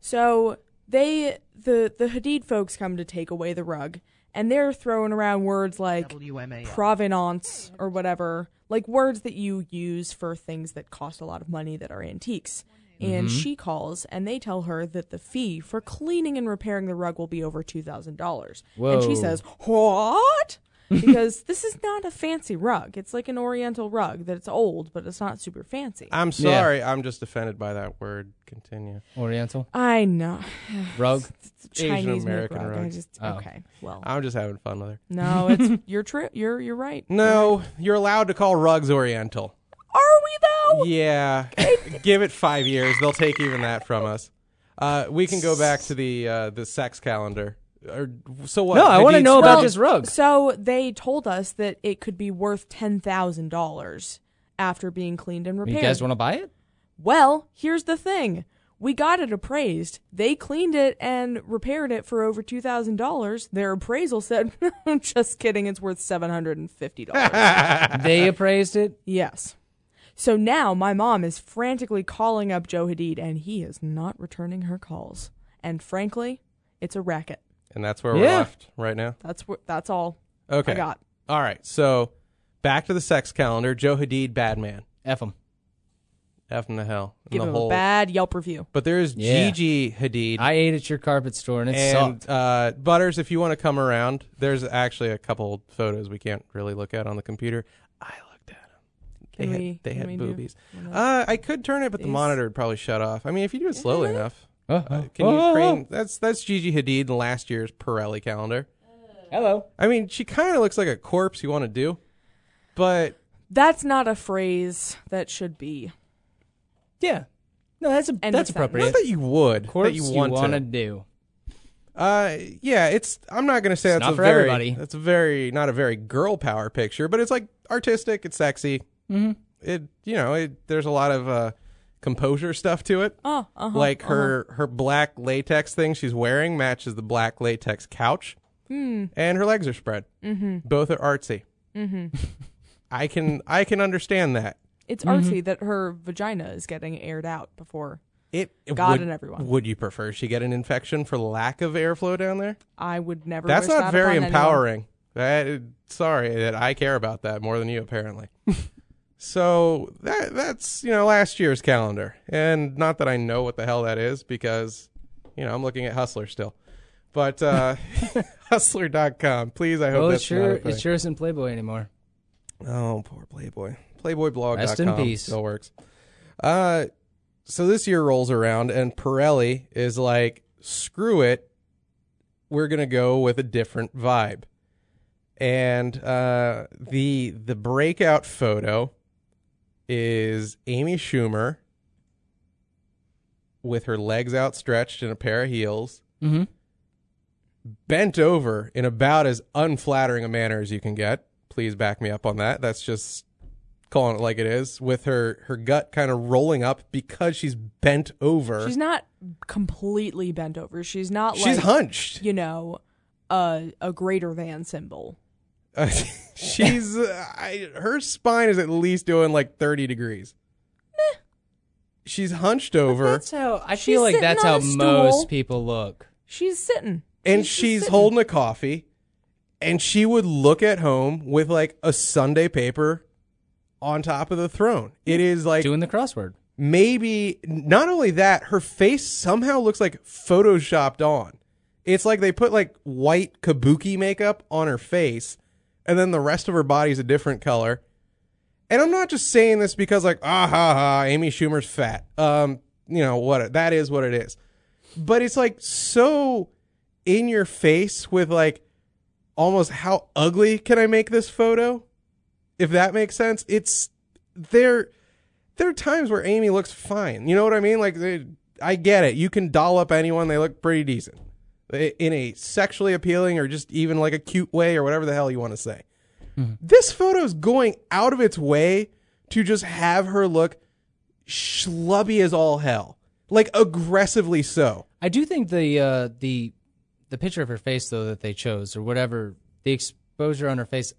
Speaker 4: So they, the, the Hadid folks come to take away the rug, and they're throwing around words like
Speaker 5: W M A L.
Speaker 4: provenance or whatever, like words that you use for things that cost a lot of money that are antiques. And she calls, and they tell her that the fee for cleaning and repairing the rug will be over two thousand dollars. And she
Speaker 2: Whoa.
Speaker 4: says, what? Because this is not a fancy rug. It's like an oriental rug that it's old, but it's not super fancy.
Speaker 1: I'm sorry. I'm just offended by that word. Continue.
Speaker 2: Oriental
Speaker 4: I know.
Speaker 2: rug.
Speaker 4: It's a Chinese made
Speaker 1: American
Speaker 4: rug. I
Speaker 1: rug.
Speaker 4: just,
Speaker 2: Oh.
Speaker 4: okay, well.
Speaker 1: I'm just having fun with her.
Speaker 4: No, it's you're true. You're you're right.
Speaker 1: No, you're allowed to call rugs Oriental.
Speaker 4: Are we though?
Speaker 1: Yeah. Give it five years. They'll take even that from us. Uh, we can go back to the uh, the sex calendar. Or, so what?
Speaker 2: No, I want to
Speaker 1: Hadid's-
Speaker 2: know
Speaker 4: Well,
Speaker 2: about this rug.
Speaker 4: So they told us that it could be worth ten thousand dollars after being cleaned and repaired.
Speaker 2: You guys want to buy it?
Speaker 4: Well, here's the thing. We got it appraised. They cleaned it and repaired it for over two thousand dollars. Their appraisal said, just kidding, it's worth seven hundred fifty dollars.
Speaker 2: They appraised it.
Speaker 4: Yes. So now my mom is frantically calling up Joe Hadid, and he is not returning her calls. And frankly, it's a racket.
Speaker 1: And that's where we're
Speaker 2: Yeah.
Speaker 1: left right now.
Speaker 4: That's wh- that's all
Speaker 1: Okay.
Speaker 4: I got.
Speaker 1: All right. So back to the sex calendar. Joe Hadid, bad man.
Speaker 2: F them.
Speaker 1: F in the hell. In
Speaker 4: Give
Speaker 1: the
Speaker 4: him
Speaker 1: whole.
Speaker 4: a bad Yelp review.
Speaker 1: But there's
Speaker 2: Yeah.
Speaker 1: Gigi Hadid.
Speaker 2: I ate at your carpet store and it
Speaker 1: and
Speaker 2: sucked.
Speaker 1: uh, Butters, if you want to come around, there's actually a couple photos we can't really look at on the computer. I looked at them. They
Speaker 4: Can
Speaker 1: had,
Speaker 4: we-
Speaker 1: they
Speaker 4: can
Speaker 1: had
Speaker 4: we do
Speaker 1: boobies.
Speaker 4: one of
Speaker 1: Uh, I could turn it, but the
Speaker 4: these?
Speaker 1: monitor would probably shut off. I mean, if you do it slowly enough.
Speaker 2: Oh,
Speaker 1: Uh,
Speaker 2: oh,
Speaker 1: can you
Speaker 2: oh,
Speaker 1: crane? That's that's Gigi Hadid in last year's Pirelli calendar.
Speaker 2: Hello.
Speaker 1: I mean, she kind of looks like a corpse you want to do, but
Speaker 4: That's not a phrase that should be.
Speaker 2: Yeah. No, that's a,
Speaker 4: End
Speaker 2: that's
Speaker 4: of
Speaker 2: appropriate.
Speaker 1: not that you would.
Speaker 2: Corpse
Speaker 1: that you want
Speaker 2: wanna
Speaker 1: to.
Speaker 2: do.
Speaker 1: Uh, yeah, it's. I'm not gonna say
Speaker 2: It's
Speaker 1: that's
Speaker 2: not
Speaker 1: a
Speaker 2: for
Speaker 1: very.
Speaker 2: everybody.
Speaker 1: That's a very not a very girl power picture, but it's like artistic. It's sexy.
Speaker 2: Mm-hmm.
Speaker 1: It you know it. There's a lot of uh, composure stuff to it.
Speaker 4: Oh, uh-huh,
Speaker 1: like
Speaker 4: uh-huh.
Speaker 1: her her black latex thing she's wearing matches the black latex couch,
Speaker 4: Mm.
Speaker 1: and her legs are spread.
Speaker 4: Mm-hmm.
Speaker 1: Both are artsy.
Speaker 4: Mm-hmm.
Speaker 1: I can I can understand that.
Speaker 4: It's
Speaker 2: Mm-hmm.
Speaker 4: artsy that her vagina is getting aired out before.
Speaker 1: It
Speaker 4: God
Speaker 1: would,
Speaker 4: and everyone.
Speaker 1: Would you prefer she get an infection for lack of airflow down there?
Speaker 4: I would never.
Speaker 1: That's
Speaker 4: wish
Speaker 1: not
Speaker 4: that
Speaker 1: very
Speaker 4: upon
Speaker 1: empowering. That sorry that I care about that more than you apparently. So that that's you know last year's calendar, and not that I know what the hell that is because you know I'm looking at Hustler still. But uh, hustler dot com. Please, I hope
Speaker 2: Well, it
Speaker 1: that's
Speaker 2: sure
Speaker 1: not a thing.
Speaker 2: it sure isn't Playboy anymore.
Speaker 1: Oh, poor Playboy. Playboy blog dot com.
Speaker 2: Rest in peace.
Speaker 1: Still works. Uh, so this year rolls around, and Pirelli is like, screw it. We're going to go with a different vibe. And uh, the the breakout photo is Amy Schumer with her legs outstretched in a pair of heels,
Speaker 2: Mm-hmm.
Speaker 1: bent over in about as unflattering a manner as you can get. Please back me up on that. That's just calling it like it is, with her, her gut kind of rolling up because she's bent over.
Speaker 4: She's not completely bent over. She's not
Speaker 1: She's
Speaker 4: like,
Speaker 1: hunched.
Speaker 4: you know, a a greater than symbol.
Speaker 1: Uh, she's uh, I, her spine is at least doing like thirty degrees. She's hunched over,
Speaker 2: That's how I
Speaker 4: She's
Speaker 2: feel like
Speaker 4: sitting
Speaker 2: that's
Speaker 4: on
Speaker 2: how
Speaker 4: a stool.
Speaker 2: most people look.
Speaker 4: She's sitting.
Speaker 1: and
Speaker 4: just
Speaker 1: she's
Speaker 4: sitting.
Speaker 1: holding a coffee, and she would look at home with like a Sunday paper on top of the throne. It is like
Speaker 2: Doing the crossword.
Speaker 1: maybe not only that, her face somehow looks like photoshopped on. It's like they put like white kabuki makeup on her face, and then the rest of her body's a different color. And I'm not just saying this because like, ah ha ha, Amy Schumer's fat. Um, you know what? That is what it is. But it's like so in your face with like almost how ugly can I make this photo? If that makes sense. It's there. There are times where Amy looks fine. You know what I mean? Like, they, I get it. You can doll up anyone. They look pretty decent in a sexually appealing or just even like a cute way or whatever the hell you want to say. Mm-hmm. This photo is going out of its way to just have her look schlubby as all hell. Like aggressively so.
Speaker 2: I do think the uh, the the picture of her face though that they chose or whatever, the exposure on her face,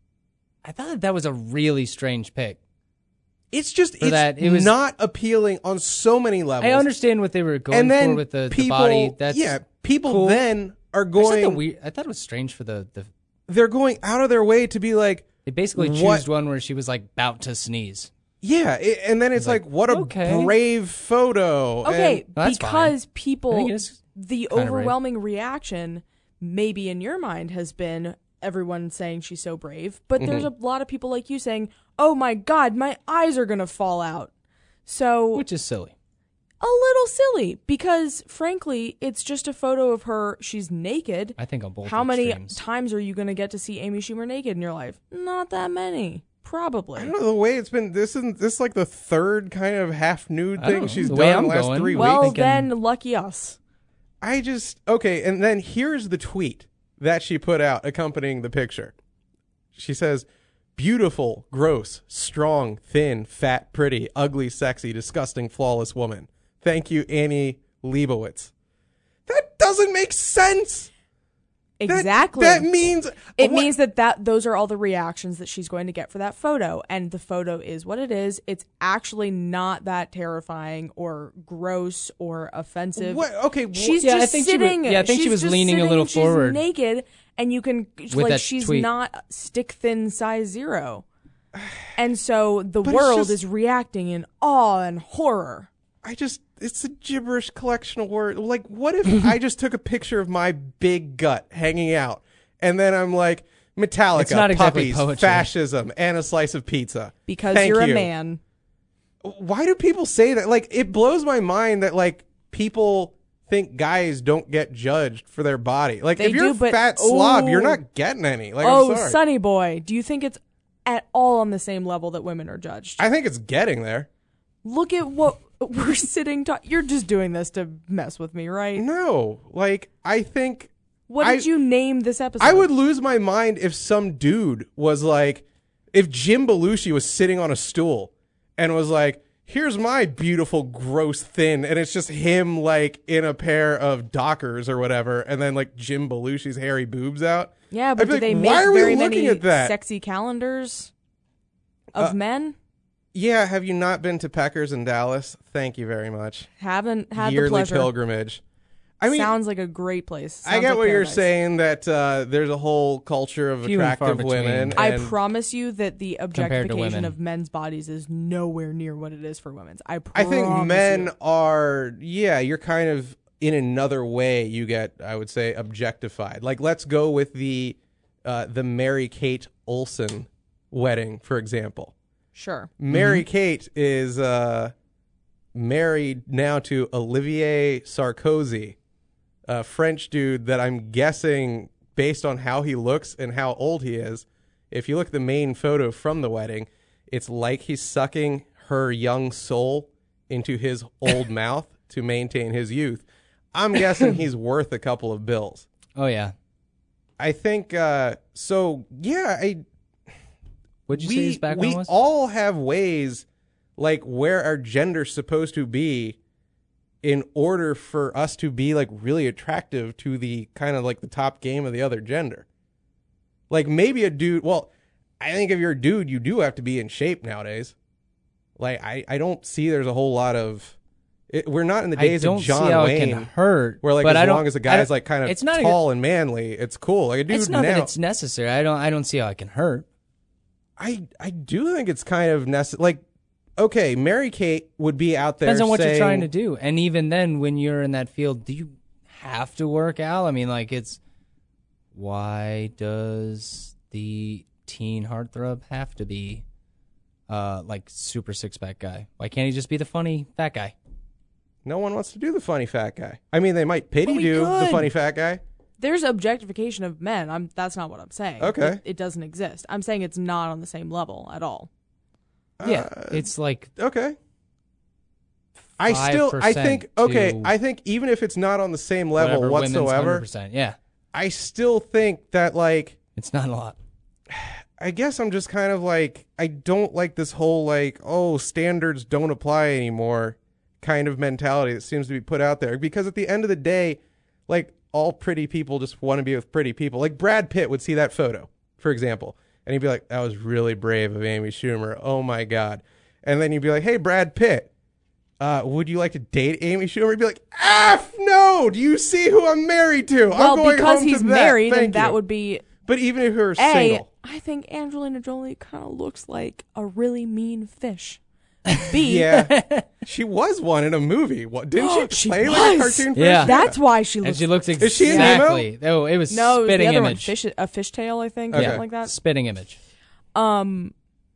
Speaker 2: I thought that, that was a really strange pic.
Speaker 1: It's just
Speaker 2: For
Speaker 1: it's
Speaker 2: that, it was-
Speaker 1: not appealing on so many levels.
Speaker 2: I understand what they were going
Speaker 1: and then
Speaker 2: for with the, the
Speaker 1: people,
Speaker 2: body. That's
Speaker 1: yeah, people
Speaker 2: cool.
Speaker 1: then are
Speaker 2: I, just thought the
Speaker 1: going.
Speaker 2: weird, I thought it was strange for the, the
Speaker 1: They're going out of their way to be like,
Speaker 2: they basically
Speaker 1: What-
Speaker 2: chose one where she was like about to sneeze.
Speaker 1: yeah, it, and then it's like, what a
Speaker 2: okay.
Speaker 1: brave photo.
Speaker 4: Okay,
Speaker 2: Well, that's
Speaker 4: because
Speaker 2: I
Speaker 4: people,
Speaker 2: think it's
Speaker 4: the
Speaker 2: kinda
Speaker 4: overwhelming reaction, maybe in your mind, has been everyone saying she's so brave. But there's
Speaker 2: Mm-hmm.
Speaker 4: a lot of people like you saying, "Oh my God, my eyes are gonna fall out." So
Speaker 2: which is silly.
Speaker 4: a little silly because, frankly, it's just a photo of her. She's naked.
Speaker 2: I think on both
Speaker 4: How many
Speaker 2: extremes.
Speaker 4: times are you gonna get to see Amy Schumer naked in your life? Not that many, probably.
Speaker 1: I don't know the way it's been. This isn't this is like the third kind of half nude
Speaker 2: I don't
Speaker 1: thing
Speaker 2: know.
Speaker 1: she's
Speaker 2: The
Speaker 1: done
Speaker 2: way
Speaker 1: in
Speaker 2: I'm
Speaker 1: the last
Speaker 2: going-
Speaker 1: three
Speaker 4: Well,
Speaker 1: weeks.
Speaker 2: thinking-
Speaker 4: then lucky us.
Speaker 1: I just okay, and then here's the tweet that she put out accompanying the picture. She says, "Beautiful, gross, strong, thin, fat, pretty, ugly, sexy, disgusting, flawless woman. Thank you, Annie Leibovitz." That doesn't make sense. That-
Speaker 4: Exactly.
Speaker 1: That, means
Speaker 4: It
Speaker 1: what-
Speaker 4: means that, that those are all the reactions that she's going to get for that photo. And the photo is what it is. It's actually not that terrifying or gross or offensive.
Speaker 1: What? Okay, wh-
Speaker 4: She's
Speaker 2: Yeah, I
Speaker 4: just
Speaker 2: think she was-
Speaker 4: sitting.
Speaker 2: yeah, I think she
Speaker 4: she's
Speaker 2: was
Speaker 4: just
Speaker 2: leaning a
Speaker 4: sitting,
Speaker 2: little
Speaker 4: she's
Speaker 2: forward.
Speaker 4: naked, and you can
Speaker 2: With
Speaker 4: like
Speaker 2: that
Speaker 4: she's
Speaker 2: tweet.
Speaker 4: not stick thin size zero. And so the
Speaker 1: But it's
Speaker 4: world
Speaker 1: just-
Speaker 4: is reacting in awe and horror.
Speaker 1: I just, it's a gibberish collection of words. Like, what if I just took a picture of my big gut hanging out, and then I'm like, Metallica,
Speaker 2: It's not exactly
Speaker 1: puppies,
Speaker 2: poetry.
Speaker 1: fascism, and a slice of pizza.
Speaker 4: Because
Speaker 1: Thank
Speaker 4: you're
Speaker 1: you.
Speaker 4: a man.
Speaker 1: Why do people say that? Like, it blows my mind that, like, people think guys don't get judged for their body. Like,
Speaker 4: They
Speaker 1: if you're
Speaker 4: do,
Speaker 1: a
Speaker 4: but-
Speaker 1: fat slob, you're
Speaker 4: oh.
Speaker 1: not getting any. Like,
Speaker 4: Oh,
Speaker 1: I'm sorry.
Speaker 4: Sonny boy, do you think it's at all on the same level that women are judged?
Speaker 1: I think it's getting there.
Speaker 4: Look at what we're sitting. Ta- You're just doing this to mess with me, right?
Speaker 1: No. Like, I think...
Speaker 4: What
Speaker 1: I-
Speaker 4: did you name this episode?
Speaker 1: I would lose my mind if some dude was like, if Jim Belushi was sitting on a stool and was like, here's my beautiful, gross, thin, and it's just him like in a pair of Dockers or whatever, and then like Jim Belushi's hairy boobs out.
Speaker 4: Yeah, but
Speaker 1: I'd be
Speaker 4: do
Speaker 1: like,
Speaker 4: they
Speaker 1: why
Speaker 4: make
Speaker 1: are we
Speaker 4: very
Speaker 1: looking
Speaker 4: many
Speaker 1: at that?
Speaker 4: sexy calendars of
Speaker 1: Uh,
Speaker 4: men?
Speaker 1: Yeah, have you not been to Peckers in Dallas? Thank you very much.
Speaker 4: Haven't had
Speaker 1: Yearly
Speaker 4: the pleasure.
Speaker 1: pilgrimage. I mean,
Speaker 4: Sounds like a great place.
Speaker 1: I
Speaker 4: Sounds
Speaker 1: get
Speaker 4: like
Speaker 1: what you're
Speaker 4: paradise.
Speaker 1: saying, that uh, there's a whole culture of
Speaker 2: Few and far
Speaker 1: attractive
Speaker 2: between.
Speaker 1: women.
Speaker 4: I
Speaker 1: and
Speaker 4: promise you that the
Speaker 2: to
Speaker 4: objectification
Speaker 2: women.
Speaker 4: of men's bodies is nowhere near what it is for women's. I
Speaker 1: I
Speaker 4: promise
Speaker 1: think men
Speaker 4: you.
Speaker 1: are, yeah, you're kind of in another way you get, I would say, objectified. Like, let's go with the uh, the Mary Kate Olsen wedding, for example.
Speaker 4: Sure.
Speaker 1: Mary Kate is uh, married now to Olivier Sarkozy, a French dude that I'm guessing, based on how he looks and how old he is, if you look at the main photo from the wedding, it's like he's sucking her young soul into his old mouth to maintain his youth. I'm guessing he's worth a couple of bills.
Speaker 2: Oh, yeah.
Speaker 1: I think, uh, so, yeah, I...
Speaker 2: What'd you
Speaker 1: we,
Speaker 2: say his background
Speaker 1: we
Speaker 2: was?
Speaker 1: all have ways, like, where our gender's supposed to be in order for us to be, like, really attractive to the kind of, like, the top game of the other gender. Like, maybe a dude, well, I think if you're a dude, you do have to be in shape nowadays. Like, I, I don't see there's a whole lot of... It, we're not in the days
Speaker 2: I don't
Speaker 1: of John
Speaker 2: see how
Speaker 1: Wayne,
Speaker 2: it can hurt,
Speaker 1: where, like,
Speaker 2: but
Speaker 1: as
Speaker 2: I don't,
Speaker 1: long as the
Speaker 2: I
Speaker 1: guy's,
Speaker 2: don't-
Speaker 1: like, kind of
Speaker 2: it's not
Speaker 1: tall and manly, it's cool. Like, a dude
Speaker 2: It's not
Speaker 1: now...
Speaker 2: that it's necessary. I don't. I don't see how it can hurt.
Speaker 1: I I do think it's kind of necessary. Like, okay, Mary Kate would be out there
Speaker 2: Depends on what
Speaker 1: saying,
Speaker 2: you're trying to do. And even then, when you're in that field, do you have to work out? I mean, like, it's why does the teen heartthrob have to be uh like super six pack guy? Why can't he just be the funny fat guy?
Speaker 1: No one wants to do the funny fat guy. I mean, they might pity
Speaker 2: But we
Speaker 1: do the
Speaker 2: could.
Speaker 1: funny fat guy.
Speaker 4: There's objectification of men. I'm. That's not what I'm saying.
Speaker 1: Okay.
Speaker 4: It, it doesn't exist. I'm saying it's not on the same level at all.
Speaker 2: Yeah,
Speaker 1: Uh,
Speaker 2: it's like
Speaker 1: Okay. I still, I think, okay,
Speaker 2: to
Speaker 1: I think even if it's not on the same level
Speaker 2: whatever women's one hundred
Speaker 1: whatsoever,
Speaker 2: percent. Yeah,
Speaker 1: I still think that, like,
Speaker 2: it's not a lot.
Speaker 1: I guess I'm just kind of like, I don't like this whole, like, oh, standards don't apply anymore kind of mentality that seems to be put out there. Because at the end of the day, like, all pretty people just want to be with pretty people. Like, Brad Pitt would see that photo, for example, and he'd be like, that was really brave of Amy Schumer. Oh, my God. And then you'd be like, hey, Brad Pitt, uh, would you like to date Amy Schumer? He'd be like, F no! Do you see who I'm married to?
Speaker 4: Well,
Speaker 1: I'm going
Speaker 4: because
Speaker 1: home
Speaker 4: he's
Speaker 1: to that.
Speaker 4: married,
Speaker 1: Thank
Speaker 4: and that
Speaker 1: you.
Speaker 4: would be
Speaker 1: But even if you're
Speaker 4: A,
Speaker 1: single.
Speaker 4: I think Angelina Jolie kind of looks like a really mean fish. B,
Speaker 1: Yeah, she was one in a movie. What didn't she
Speaker 4: She
Speaker 1: play like a
Speaker 4: was!
Speaker 1: cartoon fish?
Speaker 2: Yeah.
Speaker 4: that's why she
Speaker 2: And
Speaker 4: looks.
Speaker 2: she looks
Speaker 1: Is she in Nemo?
Speaker 2: exactly. Oh, it was
Speaker 4: no, it was
Speaker 2: spitting
Speaker 4: the other one,
Speaker 2: image.
Speaker 4: fish, a fishtail, I think,
Speaker 1: Okay.
Speaker 4: something like that.
Speaker 2: Spitting image.
Speaker 4: Um,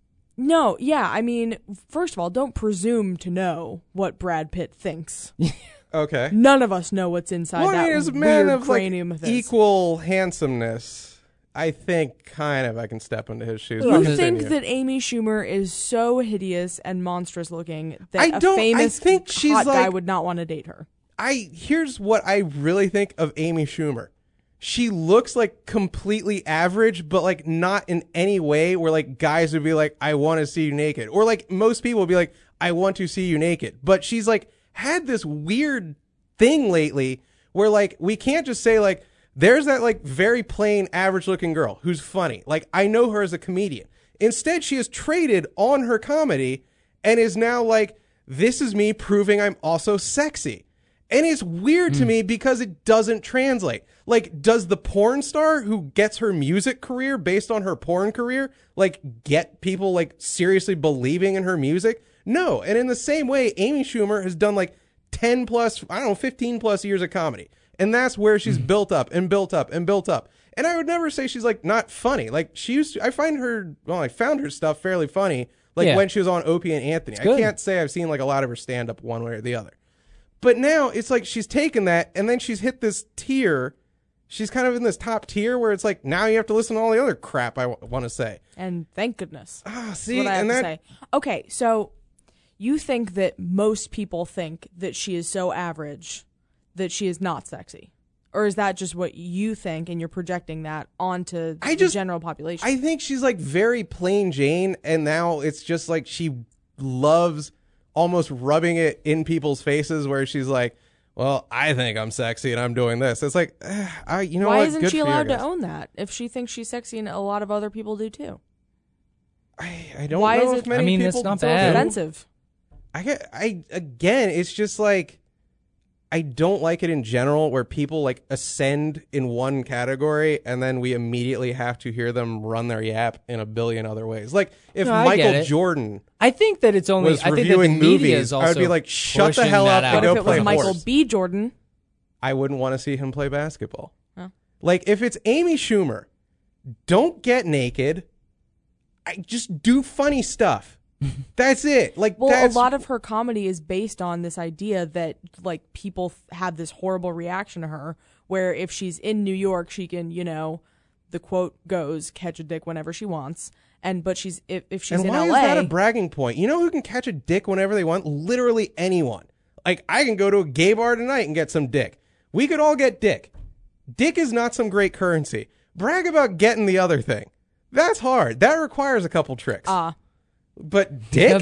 Speaker 4: no, yeah, I mean, first of all, don't presume to know what Brad Pitt thinks.
Speaker 1: Okay.
Speaker 4: None of us know what's inside
Speaker 1: Well, I
Speaker 4: that
Speaker 1: mean, as a man
Speaker 4: weird
Speaker 1: of like
Speaker 4: cranium of his.
Speaker 1: equal handsomeness, I think kind of I can step into his shoes.
Speaker 4: You
Speaker 1: But
Speaker 4: think
Speaker 1: continue.
Speaker 4: that Amy Schumer is so hideous and monstrous looking that
Speaker 1: I
Speaker 4: a
Speaker 1: don't- I
Speaker 4: famous
Speaker 1: think she's
Speaker 4: hot guy
Speaker 1: like-
Speaker 4: would not want to date her?
Speaker 1: I here's what I really think of Amy Schumer. She looks like completely average, but like not in any way where like guys would be like, I want to see you naked. Or like most people would be like, I want to see you naked. But she's like had this weird thing lately where like we can't just say like, there's that like very plain average looking girl who's funny. Like I know her as a comedian. Instead, she has traded on her comedy and is now like, this is me proving I'm also sexy. And it's weird to me because it doesn't translate. Like, does the porn star who gets her music career based on her porn career, like, get people, like, seriously believing in her music? No. And in the same way, Amy Schumer has done, like, ten plus, I don't know, fifteen plus years of comedy. And that's where she's built up and built up and built up. And I would never say she's, like, not funny. Like, she used to, I find her, well, I found her stuff fairly funny, like,
Speaker 2: Yeah.
Speaker 1: when she was on Opie and Anthony. I
Speaker 2: good.
Speaker 1: can't say I've seen, like, a lot of her stand-up one way or the other. But now it's like she's taken that and then she's hit this tier. She's kind of in this top tier where it's like, now you have to listen to all the other crap I w- want to say.
Speaker 4: And thank goodness.
Speaker 1: Ah,
Speaker 4: That's
Speaker 1: see,
Speaker 4: what I have
Speaker 1: and
Speaker 4: to
Speaker 1: that,
Speaker 4: say. Okay, so you think that most people think that she is so average that she is not sexy? Or is that just what you think and you're projecting that onto
Speaker 1: I
Speaker 4: the
Speaker 1: just-
Speaker 4: general population?
Speaker 1: I think she's like very plain Jane. And now it's just like she loves almost rubbing it in people's faces where she's like, well, I think I'm sexy and I'm doing this. It's like, eh, I, you know
Speaker 4: Why
Speaker 1: what?
Speaker 4: isn't
Speaker 1: Good
Speaker 4: she
Speaker 1: for you, I
Speaker 4: allowed to
Speaker 1: guess.
Speaker 4: own that if she thinks she's sexy and a lot of other people do too?
Speaker 1: I, I don't
Speaker 4: Why
Speaker 1: know
Speaker 4: is
Speaker 1: if
Speaker 4: it-
Speaker 1: many
Speaker 2: I mean,
Speaker 1: people
Speaker 2: it's not
Speaker 1: do.
Speaker 2: bad.
Speaker 4: Offensive.
Speaker 1: I get, I again, it's just like I don't like it in general where people like ascend in one category and then we immediately have to hear them run their yap in a billion other ways. Like if
Speaker 2: No, I get
Speaker 1: Michael
Speaker 2: it.
Speaker 1: Jordan
Speaker 2: I think that it's only.
Speaker 1: was
Speaker 2: I think that the
Speaker 1: reviewing
Speaker 2: media
Speaker 1: movies,
Speaker 2: is also
Speaker 1: I would be like, shut the
Speaker 2: pushing
Speaker 1: hell
Speaker 2: that
Speaker 1: up
Speaker 2: out.
Speaker 1: and
Speaker 4: What
Speaker 1: go
Speaker 4: if it was
Speaker 1: play
Speaker 4: Michael
Speaker 1: horse.
Speaker 4: B. Jordan?
Speaker 1: I wouldn't want to see him play basketball.
Speaker 4: Oh.
Speaker 1: Like, if it's Amy Schumer, don't get naked. I just do funny stuff. That's it. Like,
Speaker 4: Well,
Speaker 1: that's,
Speaker 4: a lot of her comedy is based on this idea that like people f- have this horrible reaction to her, where if she's in New York, she can, you know, the quote goes, catch a dick whenever she wants. And but she's if, if she's
Speaker 1: and
Speaker 4: in
Speaker 1: why
Speaker 4: L A,
Speaker 1: is that a bragging point? You know who can catch a dick whenever they want? Literally anyone. Like, I can go to a gay bar tonight and get some dick. We could all get dick. Dick is not some great currency. Brag about getting the other thing. That's hard. That requires a couple tricks.
Speaker 4: Ah.
Speaker 1: But dick?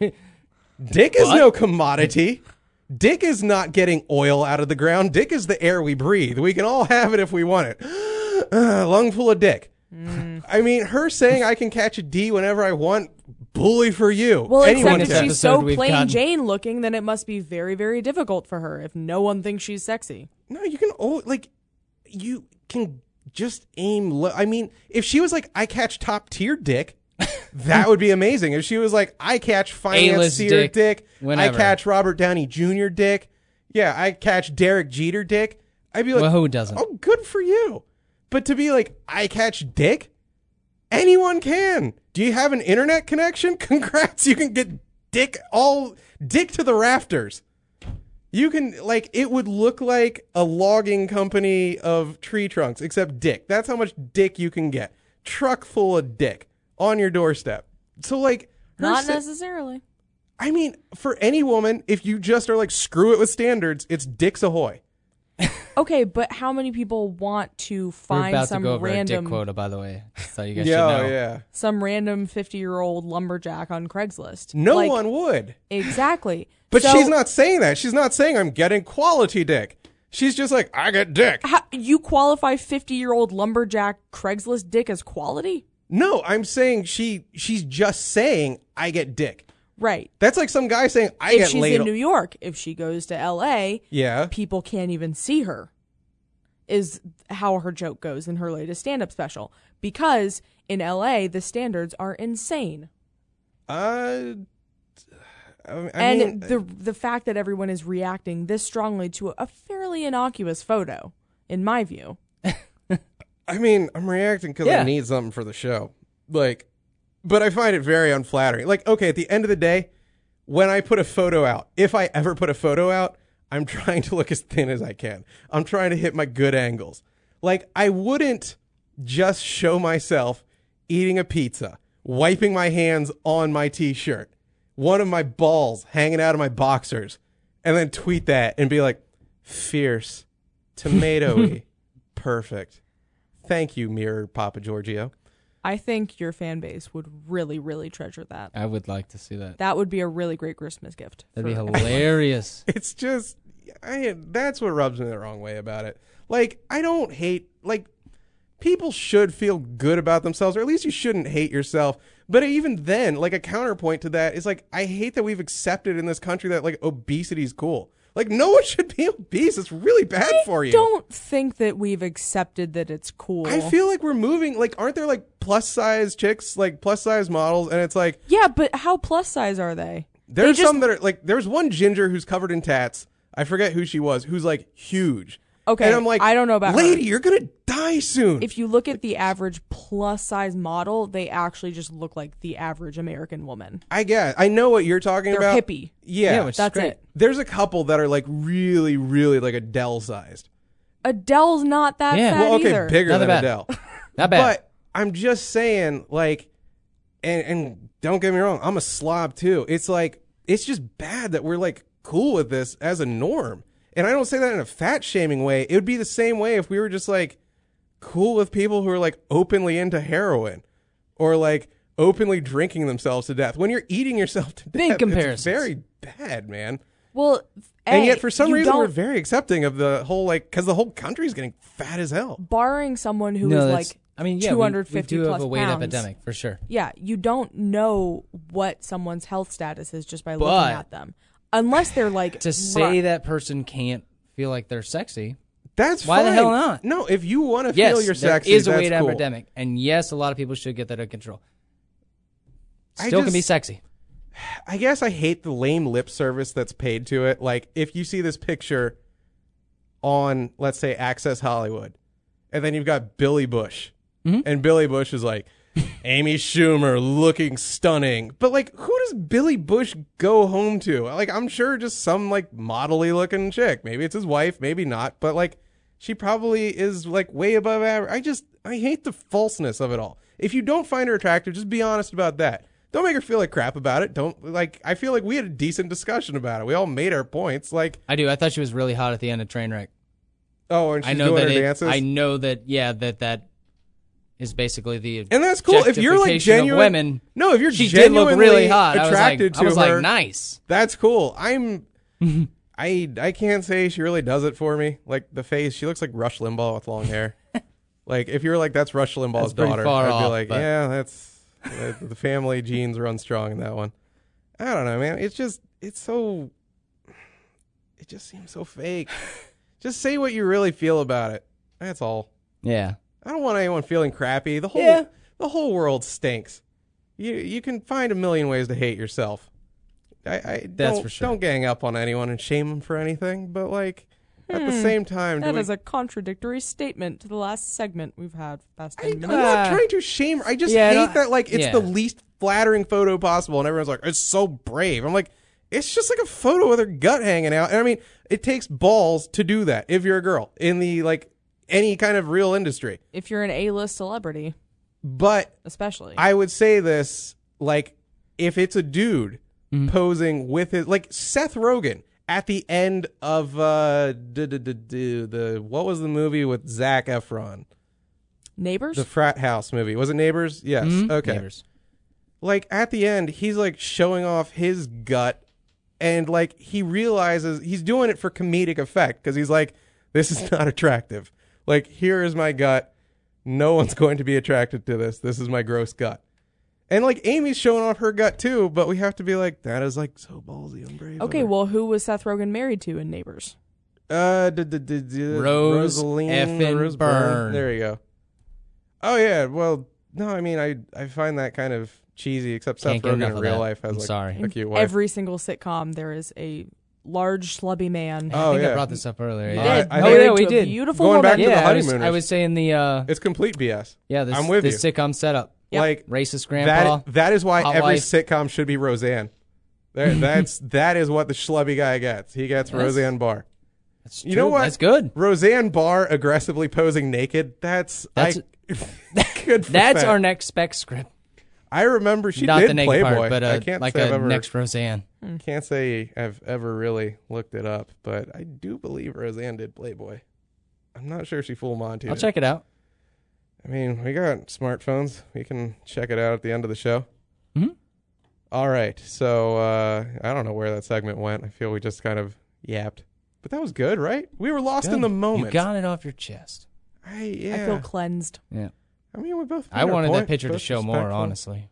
Speaker 1: Dick is
Speaker 2: What?
Speaker 1: no commodity. Dick is not getting oil out of the ground. Dick is the air we breathe. We can all have it if we want it. Uh, lung full of dick.
Speaker 4: Mm.
Speaker 1: I mean, her saying I can catch a D whenever I want, bully for you.
Speaker 4: Well,
Speaker 1: Anyone
Speaker 4: except if
Speaker 1: can.
Speaker 4: she's so
Speaker 2: episode we've
Speaker 4: plain
Speaker 2: gotten-
Speaker 4: Jane looking, then it must be very, very difficult for her if no one thinks she's sexy.
Speaker 1: No, you can, oh, like, you can just aim low. I mean, if she was like, I catch top tier dick, that would be amazing. If she was like, I catch financier
Speaker 2: dick,
Speaker 1: dick,
Speaker 2: whenever.
Speaker 1: I catch Robert Downey Junior dick, yeah, I catch Derek Jeter dick, I'd be like,
Speaker 2: Well, who doesn't?
Speaker 1: oh, good for you. But to be like, I catch dick, anyone can. Do you have an internet connection? Congrats, you can get dick all, dick to the rafters. You can, like, it would look like a logging company of tree trunks, except dick. That's how much dick you can get. Truck full of dick on your doorstep. So, like, her
Speaker 4: Not
Speaker 1: sa-
Speaker 4: necessarily.
Speaker 1: I mean, for any woman, if you just are like, screw it with standards, it's dicks ahoy.
Speaker 4: Okay, but how many people want to
Speaker 2: We're
Speaker 4: find
Speaker 2: about
Speaker 4: some
Speaker 2: to go over a
Speaker 4: random
Speaker 2: dick quota, by the way. So you guys
Speaker 1: Yeah,
Speaker 2: should know.
Speaker 1: yeah.
Speaker 4: some random fifty-year-old lumberjack on Craigslist?
Speaker 1: No
Speaker 4: Like,
Speaker 1: one would.
Speaker 4: Exactly.
Speaker 1: But
Speaker 4: So,
Speaker 1: she's not saying that. She's not saying I'm getting quality dick. She's just like, I get dick.
Speaker 4: How, you qualify fifty-year-old lumberjack Craigslist dick as quality?
Speaker 1: No, I'm saying she she's just saying I get dick.
Speaker 4: Right.
Speaker 1: That's like some guy saying I
Speaker 4: If
Speaker 1: get
Speaker 4: she's
Speaker 1: laid.
Speaker 4: in New York, if she goes to L A,
Speaker 1: yeah.
Speaker 4: people can't even see her, is how her joke goes in her latest stand-up special. Because in L A, the standards are insane.
Speaker 1: Uh, I, I
Speaker 4: and
Speaker 1: mean,
Speaker 4: the the fact that everyone is reacting this strongly to a fairly innocuous photo, in my view.
Speaker 1: I mean, I'm reacting because
Speaker 2: Yeah.
Speaker 1: I need something for the show. Like, but I find it very unflattering. Like, okay, at the end of the day, when I put a photo out, if I ever put a photo out, I'm trying to look as thin as I can. I'm trying to hit my good angles. Like, I wouldn't just show myself eating a pizza, wiping my hands on my t-shirt, one of my balls hanging out of my boxers, and then tweet that and be like, fierce, tomatoey, perfect. Thank you, Mirror Papa Giorgio.
Speaker 4: I think your fan base would really, really treasure that.
Speaker 2: I would like to see that.
Speaker 4: That would be a really great Christmas gift.
Speaker 2: That'd be
Speaker 4: for-
Speaker 2: hilarious.
Speaker 1: It's just, I, that's what rubs me the wrong way about it. Like, I don't hate, like, people should feel good about themselves, or at least you shouldn't hate yourself. But even then, like, a counterpoint to that is, like, I hate that we've accepted in this country that, like, obesity is cool. Like, no one should be obese. It's really bad for you.
Speaker 4: Don't think that we've accepted that it's cool.
Speaker 1: I feel like we're moving, like, aren't there, like, plus-size chicks, like, plus-size models, and it's like,
Speaker 4: Yeah, but how plus size are they?
Speaker 1: there's
Speaker 4: just-
Speaker 1: some that are, like, there's one ginger who's covered in tats. I forget who she was, who's, like, huge.
Speaker 4: Okay,
Speaker 1: And I'm like,
Speaker 4: I don't know about her.
Speaker 1: lady, you're going to die soon.
Speaker 4: If you look at the average plus size model, they actually just look like the average American woman.
Speaker 1: I guess. I know what you're talking
Speaker 4: They're
Speaker 1: about.
Speaker 4: hippie.
Speaker 1: Yeah.
Speaker 2: Yeah, which-
Speaker 4: That's
Speaker 2: great.
Speaker 4: it.
Speaker 1: There's a couple that are, like, really, really, like, Adele-sized.
Speaker 4: Adele's not that
Speaker 2: Yeah.
Speaker 4: fat
Speaker 1: Well, okay,
Speaker 4: either.
Speaker 1: bigger
Speaker 2: Not
Speaker 1: than
Speaker 2: that bad.
Speaker 1: Adele.
Speaker 2: Not bad.
Speaker 1: But I'm just saying, like, and and don't get me wrong, I'm a slob too. It's like, it's just bad that we're like cool with this as a norm. And I don't say that in a fat shaming way. It would be the same way if we were just like cool with people who are like openly into heroin or like openly drinking themselves to death. When you're eating yourself to
Speaker 2: Big
Speaker 1: death, it's
Speaker 2: comparisons.
Speaker 1: very bad, man.
Speaker 4: Well,
Speaker 1: And
Speaker 4: A,
Speaker 1: yet, for some
Speaker 4: you
Speaker 1: reason,
Speaker 4: don't-
Speaker 1: we're very accepting of the whole like because the whole country's getting fat as hell.
Speaker 4: barring someone who
Speaker 2: no,
Speaker 4: is
Speaker 2: that's,
Speaker 4: like
Speaker 2: I mean, yeah,
Speaker 4: two
Speaker 2: we-
Speaker 4: hundred fifty
Speaker 2: we do
Speaker 4: plus
Speaker 2: have a weight
Speaker 4: pounds.
Speaker 2: epidemic for sure.
Speaker 4: Yeah, you don't know what someone's health status is just by
Speaker 2: But-
Speaker 4: looking at them, unless they're like
Speaker 2: To say that person can't feel like they're sexy,
Speaker 1: That's
Speaker 2: Why the
Speaker 1: fine.
Speaker 2: hell not?
Speaker 1: No, if you want to
Speaker 2: yes,
Speaker 1: feel you're
Speaker 2: there
Speaker 1: sexy,
Speaker 2: is a
Speaker 1: that's
Speaker 2: weight
Speaker 1: cool.
Speaker 2: epidemic, and yes, a lot of people should get that under control.
Speaker 1: I
Speaker 2: Still can
Speaker 1: just-
Speaker 2: be sexy.
Speaker 1: I guess I hate the lame lip service that's paid to it. Like, if you see this picture on, let's say, Access Hollywood, and then you've got Billy Bush,
Speaker 2: Mhm.
Speaker 1: and Billy Bush is like, Amy Schumer looking stunning. But, like, who does Billy Bush go home to? Like, I'm sure just some, like, modelly looking chick. Maybe it's his wife, maybe not. But, like, she probably is, like, way above average. I just, I hate the falseness of it all. If you don't find her attractive, just be honest about that. Don't make her feel like crap about it. Don't, like, I feel like we had a decent discussion about it. We all made our points. Like,
Speaker 2: I do. I thought she was really hot at the end of Trainwreck.
Speaker 1: oh, and she's
Speaker 2: I know
Speaker 1: doing
Speaker 2: that
Speaker 1: her
Speaker 2: it,
Speaker 1: dances.
Speaker 2: I know that. Yeah, that that is basically the
Speaker 1: And that's cool. If you're like
Speaker 2: objectification of
Speaker 1: genuine,
Speaker 2: women.
Speaker 1: no, if you're
Speaker 2: She did
Speaker 1: genuinely
Speaker 2: look really hot.
Speaker 1: attracted
Speaker 2: I was like,
Speaker 1: to
Speaker 2: I was
Speaker 1: her,
Speaker 2: like, nice.
Speaker 1: that's cool. I'm, I, I can't say she really does it for me. Like the face, she looks like Rush Limbaugh with long hair. Like if you're like, that's Rush Limbaugh's
Speaker 2: That's pretty
Speaker 1: daughter,
Speaker 2: far
Speaker 1: I'd be
Speaker 2: off,
Speaker 1: like,
Speaker 2: but-
Speaker 1: yeah, that's the, the family genes run strong in that one. I don't know, man. It's just, it's so, it just seems so fake. Just say what you really feel about it. That's all.
Speaker 2: Yeah.
Speaker 1: I don't want anyone feeling crappy. The whole
Speaker 2: Yeah.
Speaker 1: the whole world stinks. You you can find a million ways to hate yourself. I, I
Speaker 2: That's
Speaker 1: don't,
Speaker 2: for sure.
Speaker 1: Don't gang up on anyone and shame them for anything. But like at the
Speaker 4: Hmm.
Speaker 1: same time,
Speaker 4: That
Speaker 1: do we,
Speaker 4: is a contradictory statement to the last segment we've had. Past
Speaker 1: I,
Speaker 4: ten
Speaker 1: I'm
Speaker 4: minutes.
Speaker 1: not
Speaker 2: Uh,
Speaker 1: trying to shame. I just
Speaker 2: yeah,
Speaker 1: hate
Speaker 2: no,
Speaker 1: that like it's
Speaker 2: yeah.
Speaker 1: the least flattering photo possible, and everyone's like, it's so brave. I'm like, it's just like a photo with her gut hanging out. And I mean, it takes balls to do that if you're a girl in the like any kind of real industry.
Speaker 4: If you're an A-list celebrity,
Speaker 1: But
Speaker 4: especially.
Speaker 1: I would say this, like, if it's a dude
Speaker 2: Mhm.
Speaker 1: posing with his, like Seth Rogen at the end of uh, d- d- d- d- the what was the movie with Zac Efron,
Speaker 4: Neighbors?
Speaker 1: the frat house movie? Was it Neighbors? Yes.
Speaker 2: Mhm.
Speaker 1: Okay.
Speaker 2: Neighbors.
Speaker 1: Like at the end, he's like showing off his gut, and like he realizes he's doing it for comedic effect because he's like, this is not attractive. Like, here is my gut. No one's going to be attracted to this. This is my gross gut. And like Amy's showing off her gut too, but we have to be like, that is like so ballsy and brave.
Speaker 4: okay,
Speaker 1: of her.
Speaker 4: well, who was Seth Rogen married to in Neighbors?
Speaker 1: uh, d- d- d- d-
Speaker 2: Rose
Speaker 1: Rosaline
Speaker 2: effing
Speaker 1: Rose
Speaker 2: Byrne.
Speaker 1: There you go. Oh yeah, well, no, I mean, I I find that kind of cheesy. Except Seth
Speaker 2: Can't get
Speaker 1: Rogen
Speaker 2: enough
Speaker 1: in
Speaker 2: of
Speaker 1: real
Speaker 2: that.
Speaker 1: life has
Speaker 2: I'm
Speaker 1: like
Speaker 2: sorry.
Speaker 1: a cute wife.
Speaker 4: Every single sitcom, there is a large, schlubby man.
Speaker 1: Oh,
Speaker 2: I think
Speaker 1: yeah.
Speaker 2: I brought this up earlier.
Speaker 4: You
Speaker 2: Yeah.
Speaker 1: Uh,
Speaker 4: did.
Speaker 1: I
Speaker 2: oh
Speaker 1: think-
Speaker 2: yeah,
Speaker 4: Married
Speaker 2: we
Speaker 4: to a
Speaker 2: did.
Speaker 4: Beautiful
Speaker 1: Going
Speaker 4: woman.
Speaker 1: back to the
Speaker 2: yeah, I was,
Speaker 1: honeymooners.
Speaker 2: I was saying the uh,
Speaker 1: It's complete B S.
Speaker 2: yeah, this,
Speaker 1: I'm with
Speaker 2: this
Speaker 1: you.
Speaker 2: sitcom setup.
Speaker 4: Yep.
Speaker 1: Like
Speaker 2: Racist grandpa.
Speaker 1: that. That is why
Speaker 2: hot
Speaker 1: every
Speaker 2: wife.
Speaker 1: sitcom should be Roseanne. There, that's that is what the schlubby guy gets. He gets
Speaker 2: That's-
Speaker 1: Roseanne Barr.
Speaker 2: That's
Speaker 1: You know
Speaker 2: true.
Speaker 1: what?
Speaker 2: That's good.
Speaker 1: Roseanne Barr aggressively posing naked. That's
Speaker 2: That's-
Speaker 1: I, good. For
Speaker 2: That's
Speaker 1: that.
Speaker 2: our next spec script.
Speaker 1: I remember she
Speaker 2: Not
Speaker 1: did
Speaker 2: the naked
Speaker 1: Playboy.
Speaker 2: part, but
Speaker 1: I
Speaker 2: uh,
Speaker 1: can't
Speaker 2: like
Speaker 1: say I've
Speaker 2: a
Speaker 1: ever
Speaker 2: next Roseanne.
Speaker 1: can't say I've ever really looked it up, but I do believe Roseanne did Playboy. I'm not sure she full Monty.
Speaker 2: I'll check it out.
Speaker 1: I mean, we got smartphones. We can check it out at the end of the show.
Speaker 2: Mhm.
Speaker 1: All right. So uh, I don't know where that segment went. I feel we just kind of yapped. But that was good, right? We were lost in
Speaker 2: Good.
Speaker 1: the moment.
Speaker 2: You got it off your chest.
Speaker 1: I, yeah.
Speaker 4: I feel cleansed.
Speaker 2: Yeah.
Speaker 1: I mean, we both.
Speaker 2: I
Speaker 1: made our
Speaker 2: wanted
Speaker 1: point,
Speaker 2: that picture to
Speaker 1: both
Speaker 2: show more,
Speaker 1: respectful.
Speaker 2: honestly.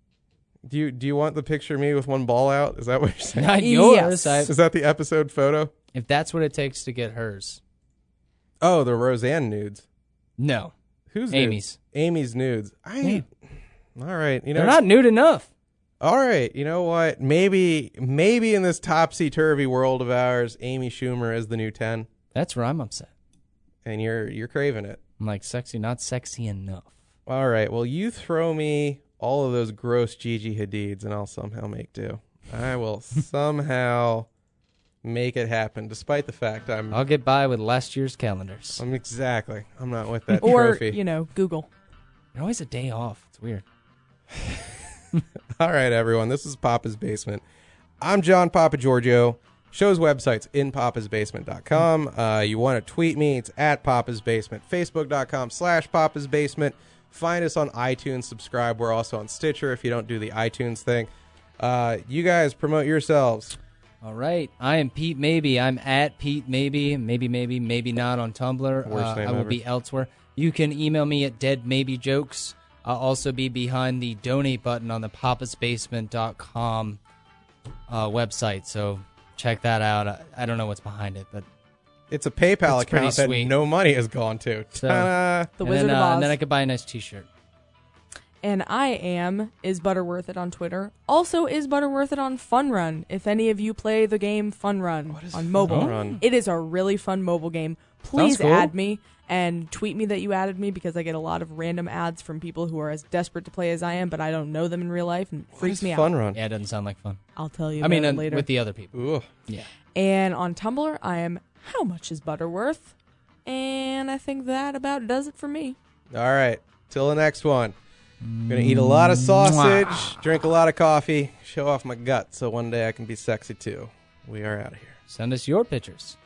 Speaker 1: Do you do you want the picture of me with one ball out? Is that what you're saying?
Speaker 2: Not yours.
Speaker 4: Yes.
Speaker 2: I,
Speaker 1: Is that the episode photo?
Speaker 2: if that's what it takes to get hers.
Speaker 1: Oh, the Roseanne nudes.
Speaker 2: No.
Speaker 1: Who's
Speaker 2: Amy's.
Speaker 1: nudes? Amy's nudes. I. All right. You know.
Speaker 2: They're not nude enough.
Speaker 1: All right. You know what? Maybe maybe in this topsy turvy world of ours, Amy Schumer is the new ten,
Speaker 2: That's where I'm upset.
Speaker 1: and you're you're craving it.
Speaker 2: I'm like, sexy, not sexy enough.
Speaker 1: All right. Well, you throw me all of those gross Gigi Hadids, and I'll somehow make do. I will somehow make it happen, despite the fact I'm.
Speaker 2: I'll get by with last year's calendars.
Speaker 1: I'm exactly. I'm not with that
Speaker 4: Or,
Speaker 1: trophy.
Speaker 4: you know, Google.
Speaker 2: You're always a day off. It's weird.
Speaker 1: All right, everyone. This is Papa's Basement. I'm John Papa Giorgio. Show's website's in papas basement dot com. Uh, you want to tweet me? It's at Papa's Basement. Facebook dot com slash Papa's Basement. Find us on iTunes. Subscribe. We're also on Stitcher if you don't do the iTunes thing. Uh, you guys promote yourselves.
Speaker 2: All right. I am Pete Maybe. I'm at Pete Maybe. Maybe, maybe, maybe not on Tumblr.
Speaker 1: Worst
Speaker 2: Uh,
Speaker 1: name
Speaker 2: I will
Speaker 1: ever.
Speaker 2: be elsewhere. You can email me at deadmaybejokes. I'll also be behind the donate button on the papas basement dot com uh, website. So check that out. I, I don't know what's behind it, but
Speaker 1: It's a PayPal
Speaker 2: It's pretty
Speaker 1: account that
Speaker 2: sweet.
Speaker 1: no money has gone to.
Speaker 2: So-
Speaker 1: Ta-da.
Speaker 4: The
Speaker 2: and
Speaker 4: Wizard
Speaker 2: then,
Speaker 4: of
Speaker 2: uh,
Speaker 4: Oz.
Speaker 2: and then I could buy a nice T-shirt.
Speaker 4: And I am Is Butterworth It on Twitter. Also, Is Butterworth It on Fun Run. If any of you play the game Fun Run on mobile,
Speaker 1: Fun Run?
Speaker 4: it is a really fun mobile game. Please
Speaker 2: Sounds cool.
Speaker 4: add me and tweet me that you added me because I get a lot of random ads from people who are as desperate to play as I am, but I don't know them in real life, and it
Speaker 1: What
Speaker 4: freaks
Speaker 1: is
Speaker 4: me
Speaker 1: Fun
Speaker 4: out.
Speaker 1: Run?
Speaker 2: Yeah, it doesn't sound like fun.
Speaker 4: I'll tell you
Speaker 2: I mean,
Speaker 4: about
Speaker 2: uh,
Speaker 4: it later.
Speaker 2: with the other people.
Speaker 1: Ooh.
Speaker 2: Yeah.
Speaker 4: And on Tumblr, I am How Much Is Butterworth? And I think that about does it for me.
Speaker 1: All right. Till the next one. I'm going to eat a lot of sausage, drink a lot of coffee, show off my gut so one day I can be sexy too. We are out of here.
Speaker 2: Send us your pictures.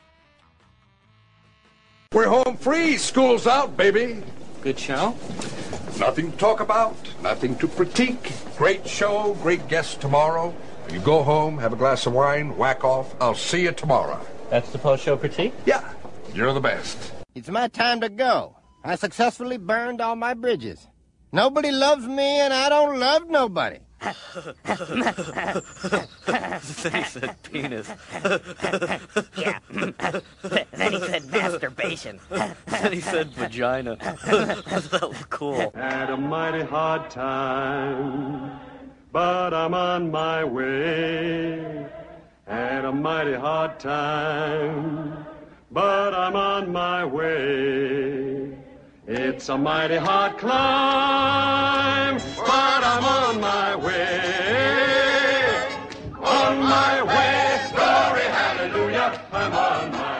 Speaker 5: We're home free. School's out, baby.
Speaker 6: Good show?
Speaker 5: Nothing to talk about, nothing to critique. Great show, great guest tomorrow. You go home, have a glass of wine, whack off. I'll see you tomorrow.
Speaker 6: That's the post-show critique?
Speaker 5: Yeah, you're the best.
Speaker 7: It's my time to go. I successfully burned all my bridges. Nobody loves me, and I don't love nobody.
Speaker 6: Then he said penis.
Speaker 3: Yeah. Then he said masturbation.
Speaker 6: Then he said vagina. That was cool.
Speaker 8: Had a mighty hard time, but I'm on my way. Had a mighty hard time, but I'm on my way. It's a mighty hard climb, but I'm on my way. On my way, glory, hallelujah, I'm on my way.